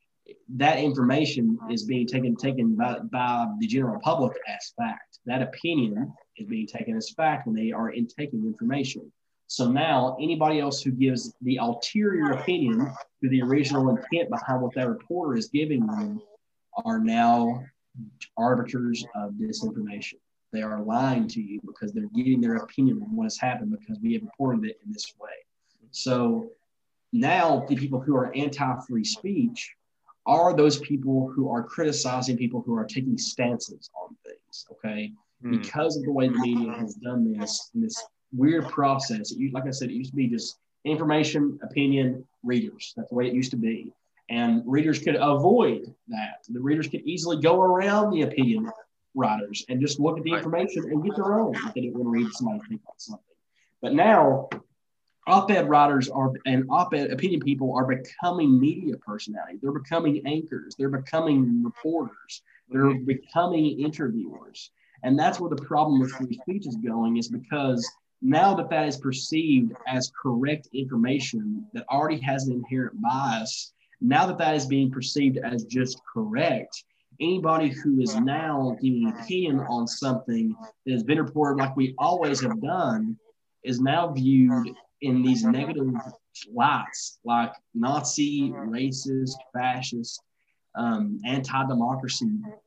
that information is being taken taken by, by the general public as fact. That opinion is being taken as fact when they are in taking information. So now anybody else who gives the ulterior opinion to the original intent behind what that reporter is giving them are now arbiters of disinformation. They are lying to you because they're giving their opinion on what has happened because we have reported it in this way. So now the people who are anti-free speech are those people who are criticizing people who are taking stances on things, okay? Mm. Because of the way the media has done this, in this weird process. It, like I said, it used to be just information, opinion, readers. That's the way it used to be. And readers could avoid that. The readers could easily go around the opinion writers and just look at the information and get their own if they didn't want to read somebody think about something. But now, op-ed writers are and op-ed opinion people are becoming media personalities. They're becoming anchors. They're becoming reporters. They're becoming interviewers. And that's where the problem with free speech is going, is because now that that is perceived as correct information that already has an inherent bias, now that that is being perceived as just correct, anybody who is now giving an opinion on something that has been reported like we always have done is now viewed in these negative lights, like Nazi, racist, fascist, um, anti-democracy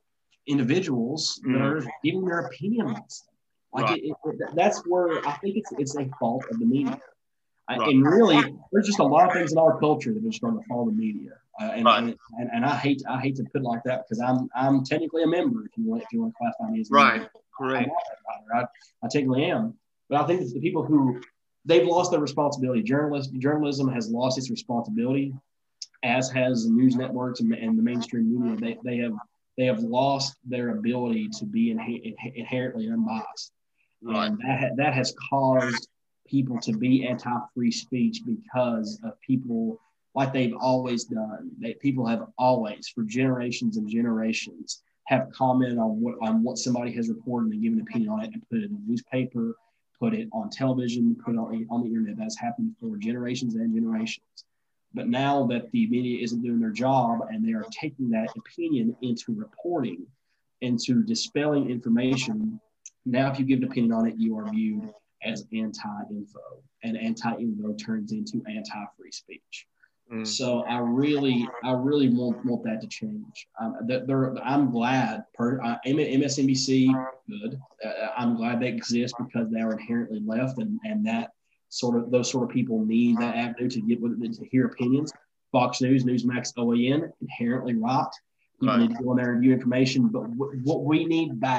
individuals that are giving their opinion on something. Like right. it, it, that's where I think it's it's a fault of the media. I, right. And really, there's just a lot of things in our culture that are starting to follow the media, uh, and, right. and, and and I hate I hate to put it like that because I'm I'm technically a member. If you want if you want to classify me as a right, member. correct. I, I, I technically am, but I think it's the people who they've lost their responsibility. Journalist journalism has lost its responsibility, as has the news networks and, and the mainstream media. They they have they have lost their ability to be in, inherently unbiased, right. and that ha, that has caused people to be anti-free speech because of people like they've always done. They, people have always, for generations and generations, have commented on what on what somebody has reported and given an opinion on it and put it in the newspaper, put it on television, put it on, on the internet. That's happened for generations and generations. But now that the media isn't doing their job and they are taking that opinion into reporting, into dispelling information, now if you give an opinion on it, you are viewed as anti-info, and anti-info turns into anti-free speech. Mm. So I really, I really want, want that to change. Um, they're, I'm glad, per, uh, M S N B C, good. Uh, I'm glad they exist because they are inherently left, and, and that sort of, those sort of people need that avenue to get with it, to hear opinions. Fox News, Newsmax, O A N, inherently right. People right. need to go in there and view information, but w- what we need back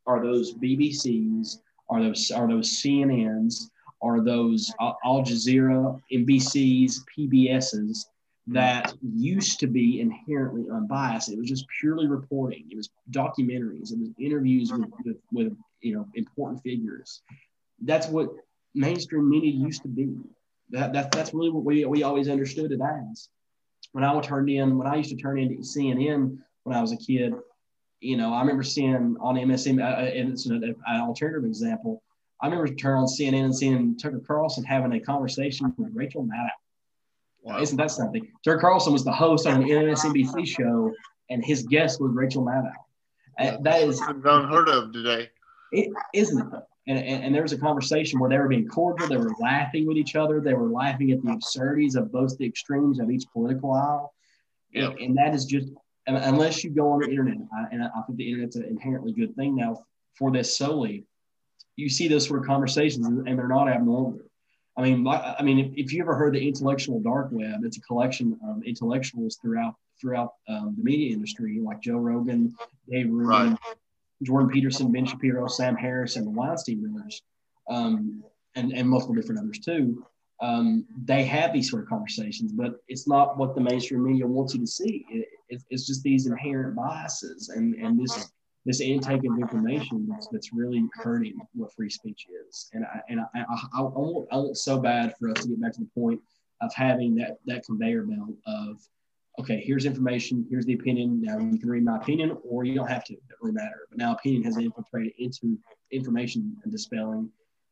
are those B B Cs, are those are those C N Ns, are those Al Jazeera, N B Cs, P B Ss that used to be inherently unbiased. It was just purely reporting. It was documentaries. It was interviews with, with, with you know important figures. That's what mainstream media used to be. That, that that's really what we we always understood it as. When I would turn in, when I used to turn into C N N when I was a kid, you know, I remember seeing on M S N, uh, and it's an, an alternative example. I remember turning on C N N and seeing Tucker Carlson having a conversation with Rachel Maddow. Wow. Isn't that something? Tucker Carlson was the host on an M S N B C show, and his guest was Rachel Maddow. Yeah, uh, that is unheard of today. It isn't it though? And, and, and there was a conversation where they were being cordial. They were laughing with each other. They were laughing at the absurdities of both the extremes of each political aisle. Yeah. And, and that is just, unless you go on the internet, and I think the internet's an inherently good thing now for this solely, you see those sort of conversations and they're not abnormal. I mean, I mean, if, if you ever heard the intellectual dark web, it's a collection of intellectuals throughout throughout um, the media industry, like Joe Rogan, Dave Rubin, right. Jordan Peterson, Ben Shapiro, Sam Harris, and the Weinstein brothers, um, and, and multiple different others too. Um, they have these sort of conversations, but it's not what the mainstream media wants you to see. It, it, it's just these inherent biases and, and this this intake of information that's, that's really hurting what free speech is. And I and I, I, I, want, I want so bad for us to get back to the point of having that that conveyor belt of, okay, here's information, here's the opinion. Now you can read my opinion, or you don't have to. It doesn't really matter. But now opinion has infiltrated into information and dispelling,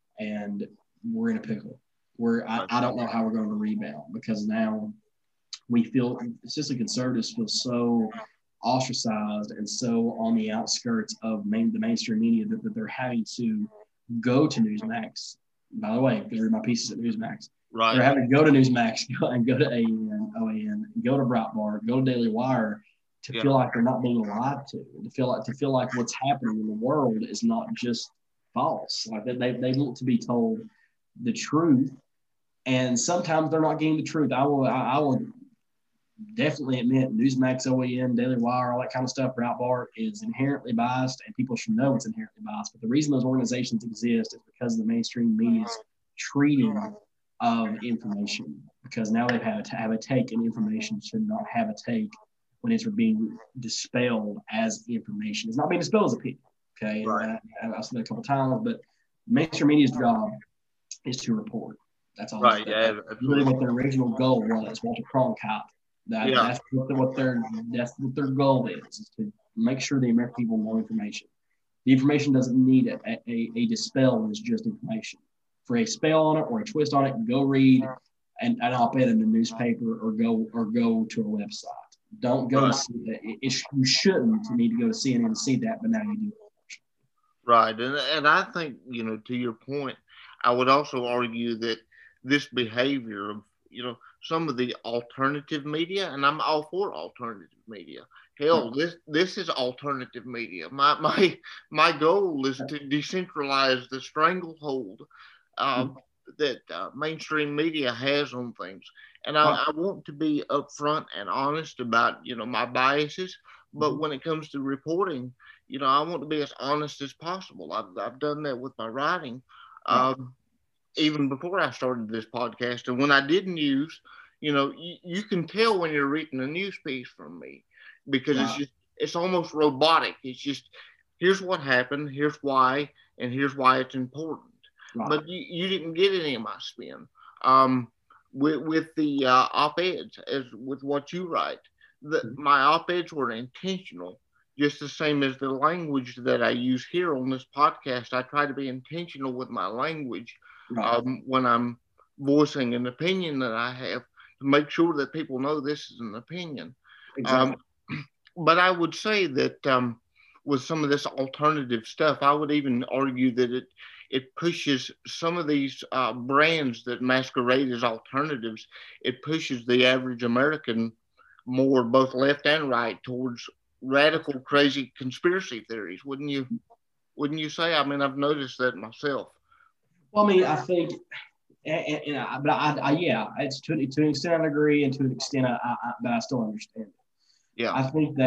and we're in a pickle. Where I, I don't know how we're going to rebound, because now we feel, it's just the conservatives feel so ostracized and so on the outskirts of main, the mainstream media that, that they're having to go to Newsmax. By the way, go read my pieces at Newsmax. Right. They're having to go to Newsmax and go to A N, O A N, go to Breitbart, go to Daily Wire to yeah. feel like they're not being lied to, to feel like to feel like what's happening in the world is not just false. Like they they want to be told the truth. And sometimes they're not getting the truth. I will, I, I will definitely admit Newsmax, O A N, Daily Wire, all that kind of stuff, Breitbart is inherently biased, and people should know it's inherently biased. But the reason those organizations exist is because of the mainstream media's treating of information. Because now they have to have a take, and information should not have a take when it's being dispelled as information. It's not being dispelled as opinion. Okay, right. And I, I've said that a couple of times, but mainstream media's job is to report. That's all. Right. Yeah. Really, what their original goal was, Walter Cronkite. That, yeah. That's what, the, what their that's what their goal is, is to make sure the American people know information. The information doesn't need a, a, a dispel. It's just information. For a spell on it or a twist on it, go read an, an op-ed in the newspaper, or go or go to a website. Don't go right. to see that. It, it, you shouldn't need to go to C N N to see that, but now you do. Right, and and I think, you know, to your point, I would also argue that this behavior of, you know, some of the alternative media, and I'm all for alternative media. Hell, this this is alternative media. My my my goal is to decentralize the stranglehold uh, that uh, mainstream media has on things, and I, I want to be upfront and honest about, you know, my biases. But when it comes to reporting, you know, I want to be as honest as possible. I've I've done that with my writing. Um, even before I started this podcast. And when I did news, you know, you, you can tell when you're reading a news piece from me, because wow. it's just, it's almost robotic. It's just, here's what happened, here's why, and here's why it's important. Wow. But you, you didn't get any of my spin. Um, with, with the uh, op-eds, as with what you write, the, mm-hmm. my op-eds were intentional, just the same as the language that I use here on this podcast. I try to be intentional with my language. Right. Um, when I'm voicing an opinion that I have, to make sure that people know this is an opinion. Exactly. Um, but I would say that um, with some of this alternative stuff, I would even argue that it it pushes some of these uh, brands that masquerade as alternatives. It pushes the average American more, both left and right, towards radical, crazy conspiracy theories. Wouldn't you? Wouldn't you say? I mean, I've noticed that myself. Well, I mean, I think, and, and I, but I, I, yeah, it's to, to an extent I agree, and to an extent, I, I, but I still understand it. Yeah, I think that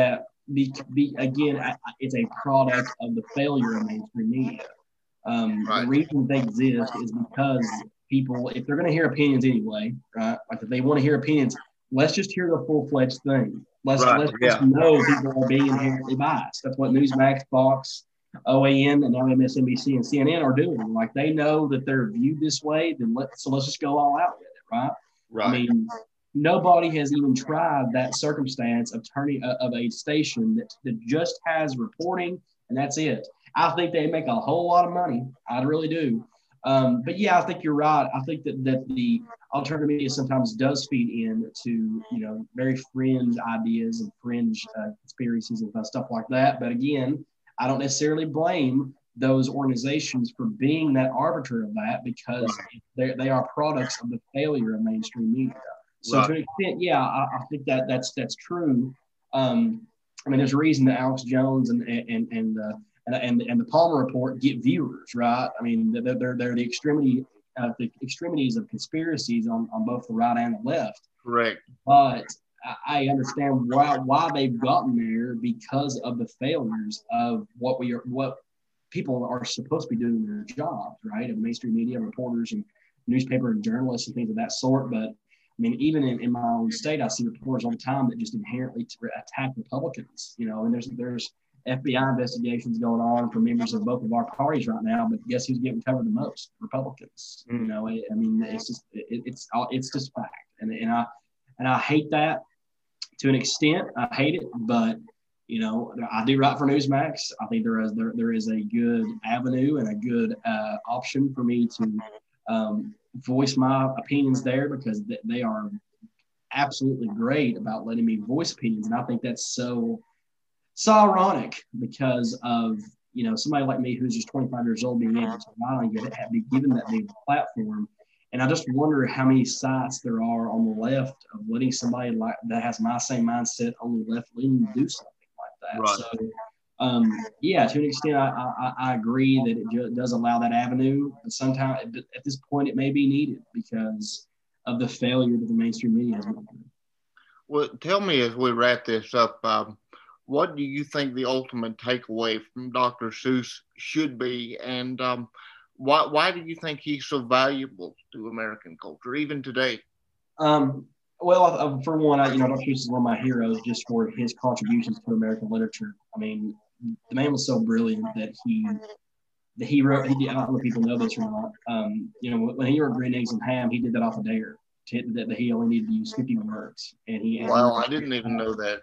be, be again, I, it's a product of the failure of mainstream media. Um, Right. The reason they exist is because people, if they're going to hear opinions anyway, right? Like if they want to hear opinions, let's just hear the full-fledged thing. Let's Right, let's yeah. just know people are being inherently biased. That's what Newsmax, Fox, O A N, and now M S N B C and C N N are doing. Like they know that they're viewed this way, then let so let's just go all out with it, right? Right. I mean, nobody has even tried that circumstance of turning uh, of a station that, that just has reporting and that's it. I think they make a whole lot of money. I really do. Um, but yeah, I think you're right. I think that, that the alternative media sometimes does feed into, you know, very fringe ideas and fringe uh, conspiracies and stuff like that. But again, I don't necessarily blame those organizations for being that arbiter of that because right. they are products of the failure of mainstream media. So right. to an extent, yeah, I, I think that that's that's true. Um, I mean, there's a reason that Alex Jones and and and uh, and, and and the Palmer Report get viewers, right? I mean, they're they're, they're the extremity uh, the extremities of conspiracies on, on both the right and the left. Correct. But I understand why why they've gotten there because of the failures of what we are what people are supposed to be doing their jobs, right? Of mainstream media reporters and newspaper and journalists and things of that sort. But I mean, even in, in my own state, I see reporters all the time that just inherently attack Republicans, you know, and there's there's F B I investigations going on for members of both of our parties right now, but guess who's getting covered the most? Republicans. You know, I, I mean, it's just it, it's it's just fact, and and I and I hate that to an extent. I hate it, but you know, I do write for Newsmax. I think there is there there is a good avenue and a good uh, option for me to um, voice my opinions there because they are absolutely great about letting me voice opinions, and I think that's so. So ironic because of, you know, somebody like me who's just twenty-five years old being able to write and get it, be given that big platform. And I just wonder how many sites there are on the left of letting somebody like that has my same mindset on the left leaning do something like that. Right. So, um, yeah, to an extent, I, I, I agree that it ju- does allow that avenue. But sometimes at this point, it may be needed because of the failure that the mainstream media has made. Well, tell me as we wrap this up, um, what do you think the ultimate takeaway from Doctor Seuss should be, and um, why why do you think he's so valuable to American culture even today? Um, well, uh, for one, I, you know, Doctor Seuss is one of my heroes just for his contributions to American literature. I mean, the man was so brilliant that he that he wrote. He, I don't know if people know this or not. Um, you know, when he wrote Green Eggs and Ham, he did that off a dare. That, that he only needed to use fifty words, and he. Wow, I didn't even know that.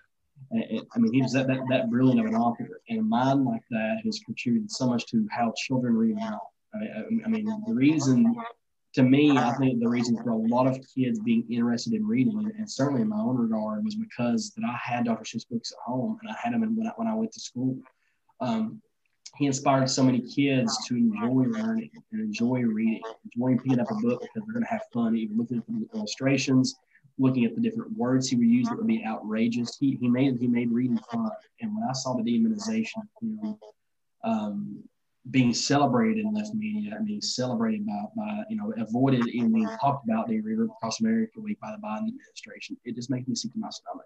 I mean, he was that, that, that brilliant of an author, and a mind like that has contributed so much to how children read now. I mean, I mean, the reason, to me, I think the reason for a lot of kids being interested in reading, and certainly in my own regard, was because that I had Doctor Seuss books at home, and I had them when I, when I went to school. Um, he inspired so many kids to enjoy learning and enjoy reading, enjoying picking up a book because they're going to have fun, even looking at the illustrations, looking at the different words he would use that would be outrageous. He he made he made reading fun. And when I saw the demonization, you know, um, being celebrated in left media and being celebrated by, by you know, avoided even being talked about during Read Across America Week by the Biden administration, it just makes me sick to my stomach.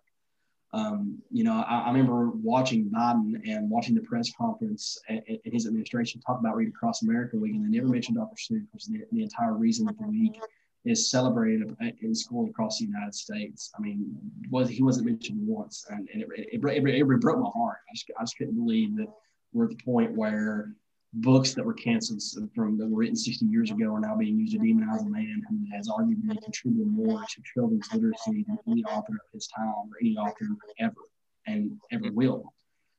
Um, you know, I, I remember watching Biden and watching the press conference and, and his administration talk about Read Across America Week, and they never mentioned Doctor Seuss, which is the, the entire reason that the week is celebrated in schools across the United States. I mean, was he wasn't mentioned once, and, and it, it, it, it, it broke my heart. I just, I just couldn't believe that we're at the point where books that were canceled from that were written sixty years ago are now being used to demonize a man who has arguably contributed more to children's literacy than any author of his time or any author ever and ever will.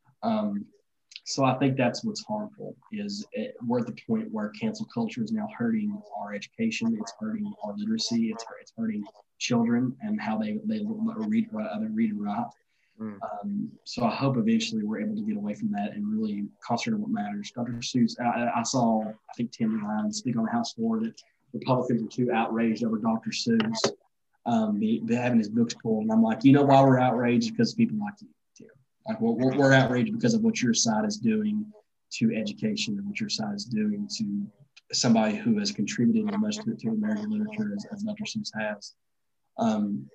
Um, So I think that's what's harmful is it, we're at the point where cancel culture is now hurting our education. It's hurting our literacy. It's, it's hurting children and how they, they read, uh, they read and write. Mm. Um, so I hope eventually we're able to get away from that and really concentrate on what matters. Doctor Seuss, I, I saw, I think Tim Ryan speak on the House floor that Republicans are too outraged over Doctor Seuss um, be, be having his books pulled. And I'm like, you know why we're outraged? Because people like you. Like we're, we're outraged because of what your side is doing to education and what your side is doing to somebody who has contributed as much to, to American literature as, as Doctor Seuss has. Um,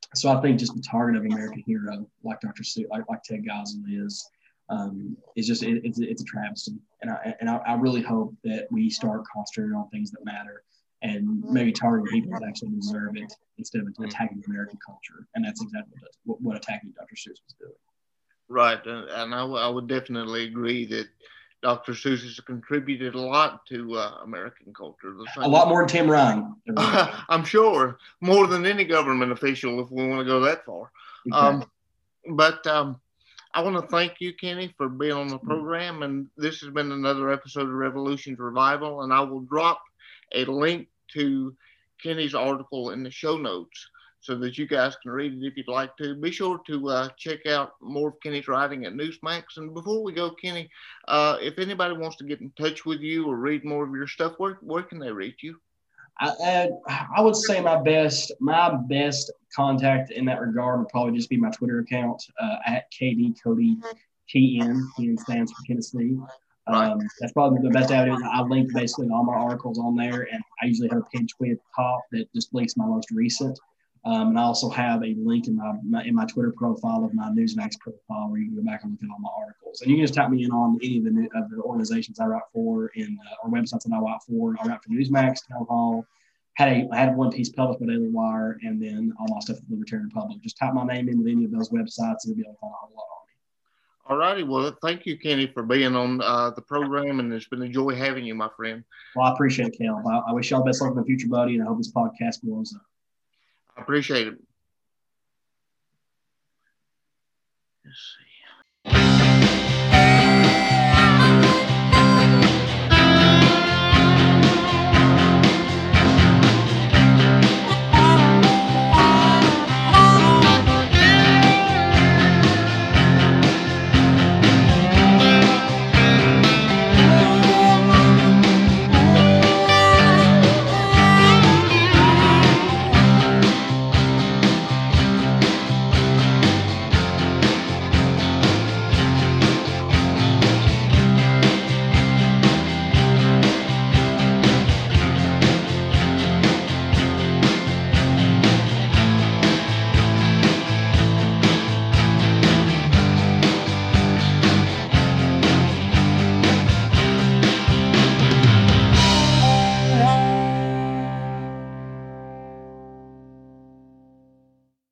so I think just the target of American hero, like Doctor Seuss, like, like Ted Gosling is, um, is just it, it's it's a travesty. And I and I, I really hope that we start concentrating on things that matter and maybe targeting people that actually deserve it instead of attacking American culture. And that's exactly what, what attacking Doctor Seuss was doing. Right, and I, I would definitely agree that Doctor Seuss has contributed a lot to uh, American culture. A lot more than Tim Ryan. I'm sure, more than any government official, if we want to go that far. Exactly. Um, but um, I want to thank you, Kenny, for being on the program. And this has been another episode of Revolutions Revival. And I will drop a link to Kenny's article in the show notes so that you guys can read it if you'd like to. Be sure to uh, check out more of Kenny's writing at Newsmax. And before we go, Kenny, uh, if anybody wants to get in touch with you or read more of your stuff, where, where can they reach you? I, uh, I would say my best my best contact in that regard would probably just be my Twitter account uh, at K D Cody T N. T N stands for Tennessee. Um, that's probably the best avenue. I link basically all my articles on there, and I usually have a pinned tweet at the top that just links my most recent. Um, and I also have a link in my, my in my Twitter profile of my Newsmax profile where you can go back and look at all my articles. And you can just tap me in on any of the of the organizations I write for and uh, or websites that I write for. I write for Newsmax, Town Hall. Had a I had one piece published by Daily Wire, and then all my stuff at the Libertarian Republic. Just type my name in with any of those websites, and you'll be able to find a whole lot on me. All righty. Well, thank you, Kenny, for being on uh, the program, and it's been a joy having you, my friend. Well, I appreciate it, Cal. I, I wish y'all the best luck in the future, buddy, and I hope this podcast blows up. I appreciate it. Let's see.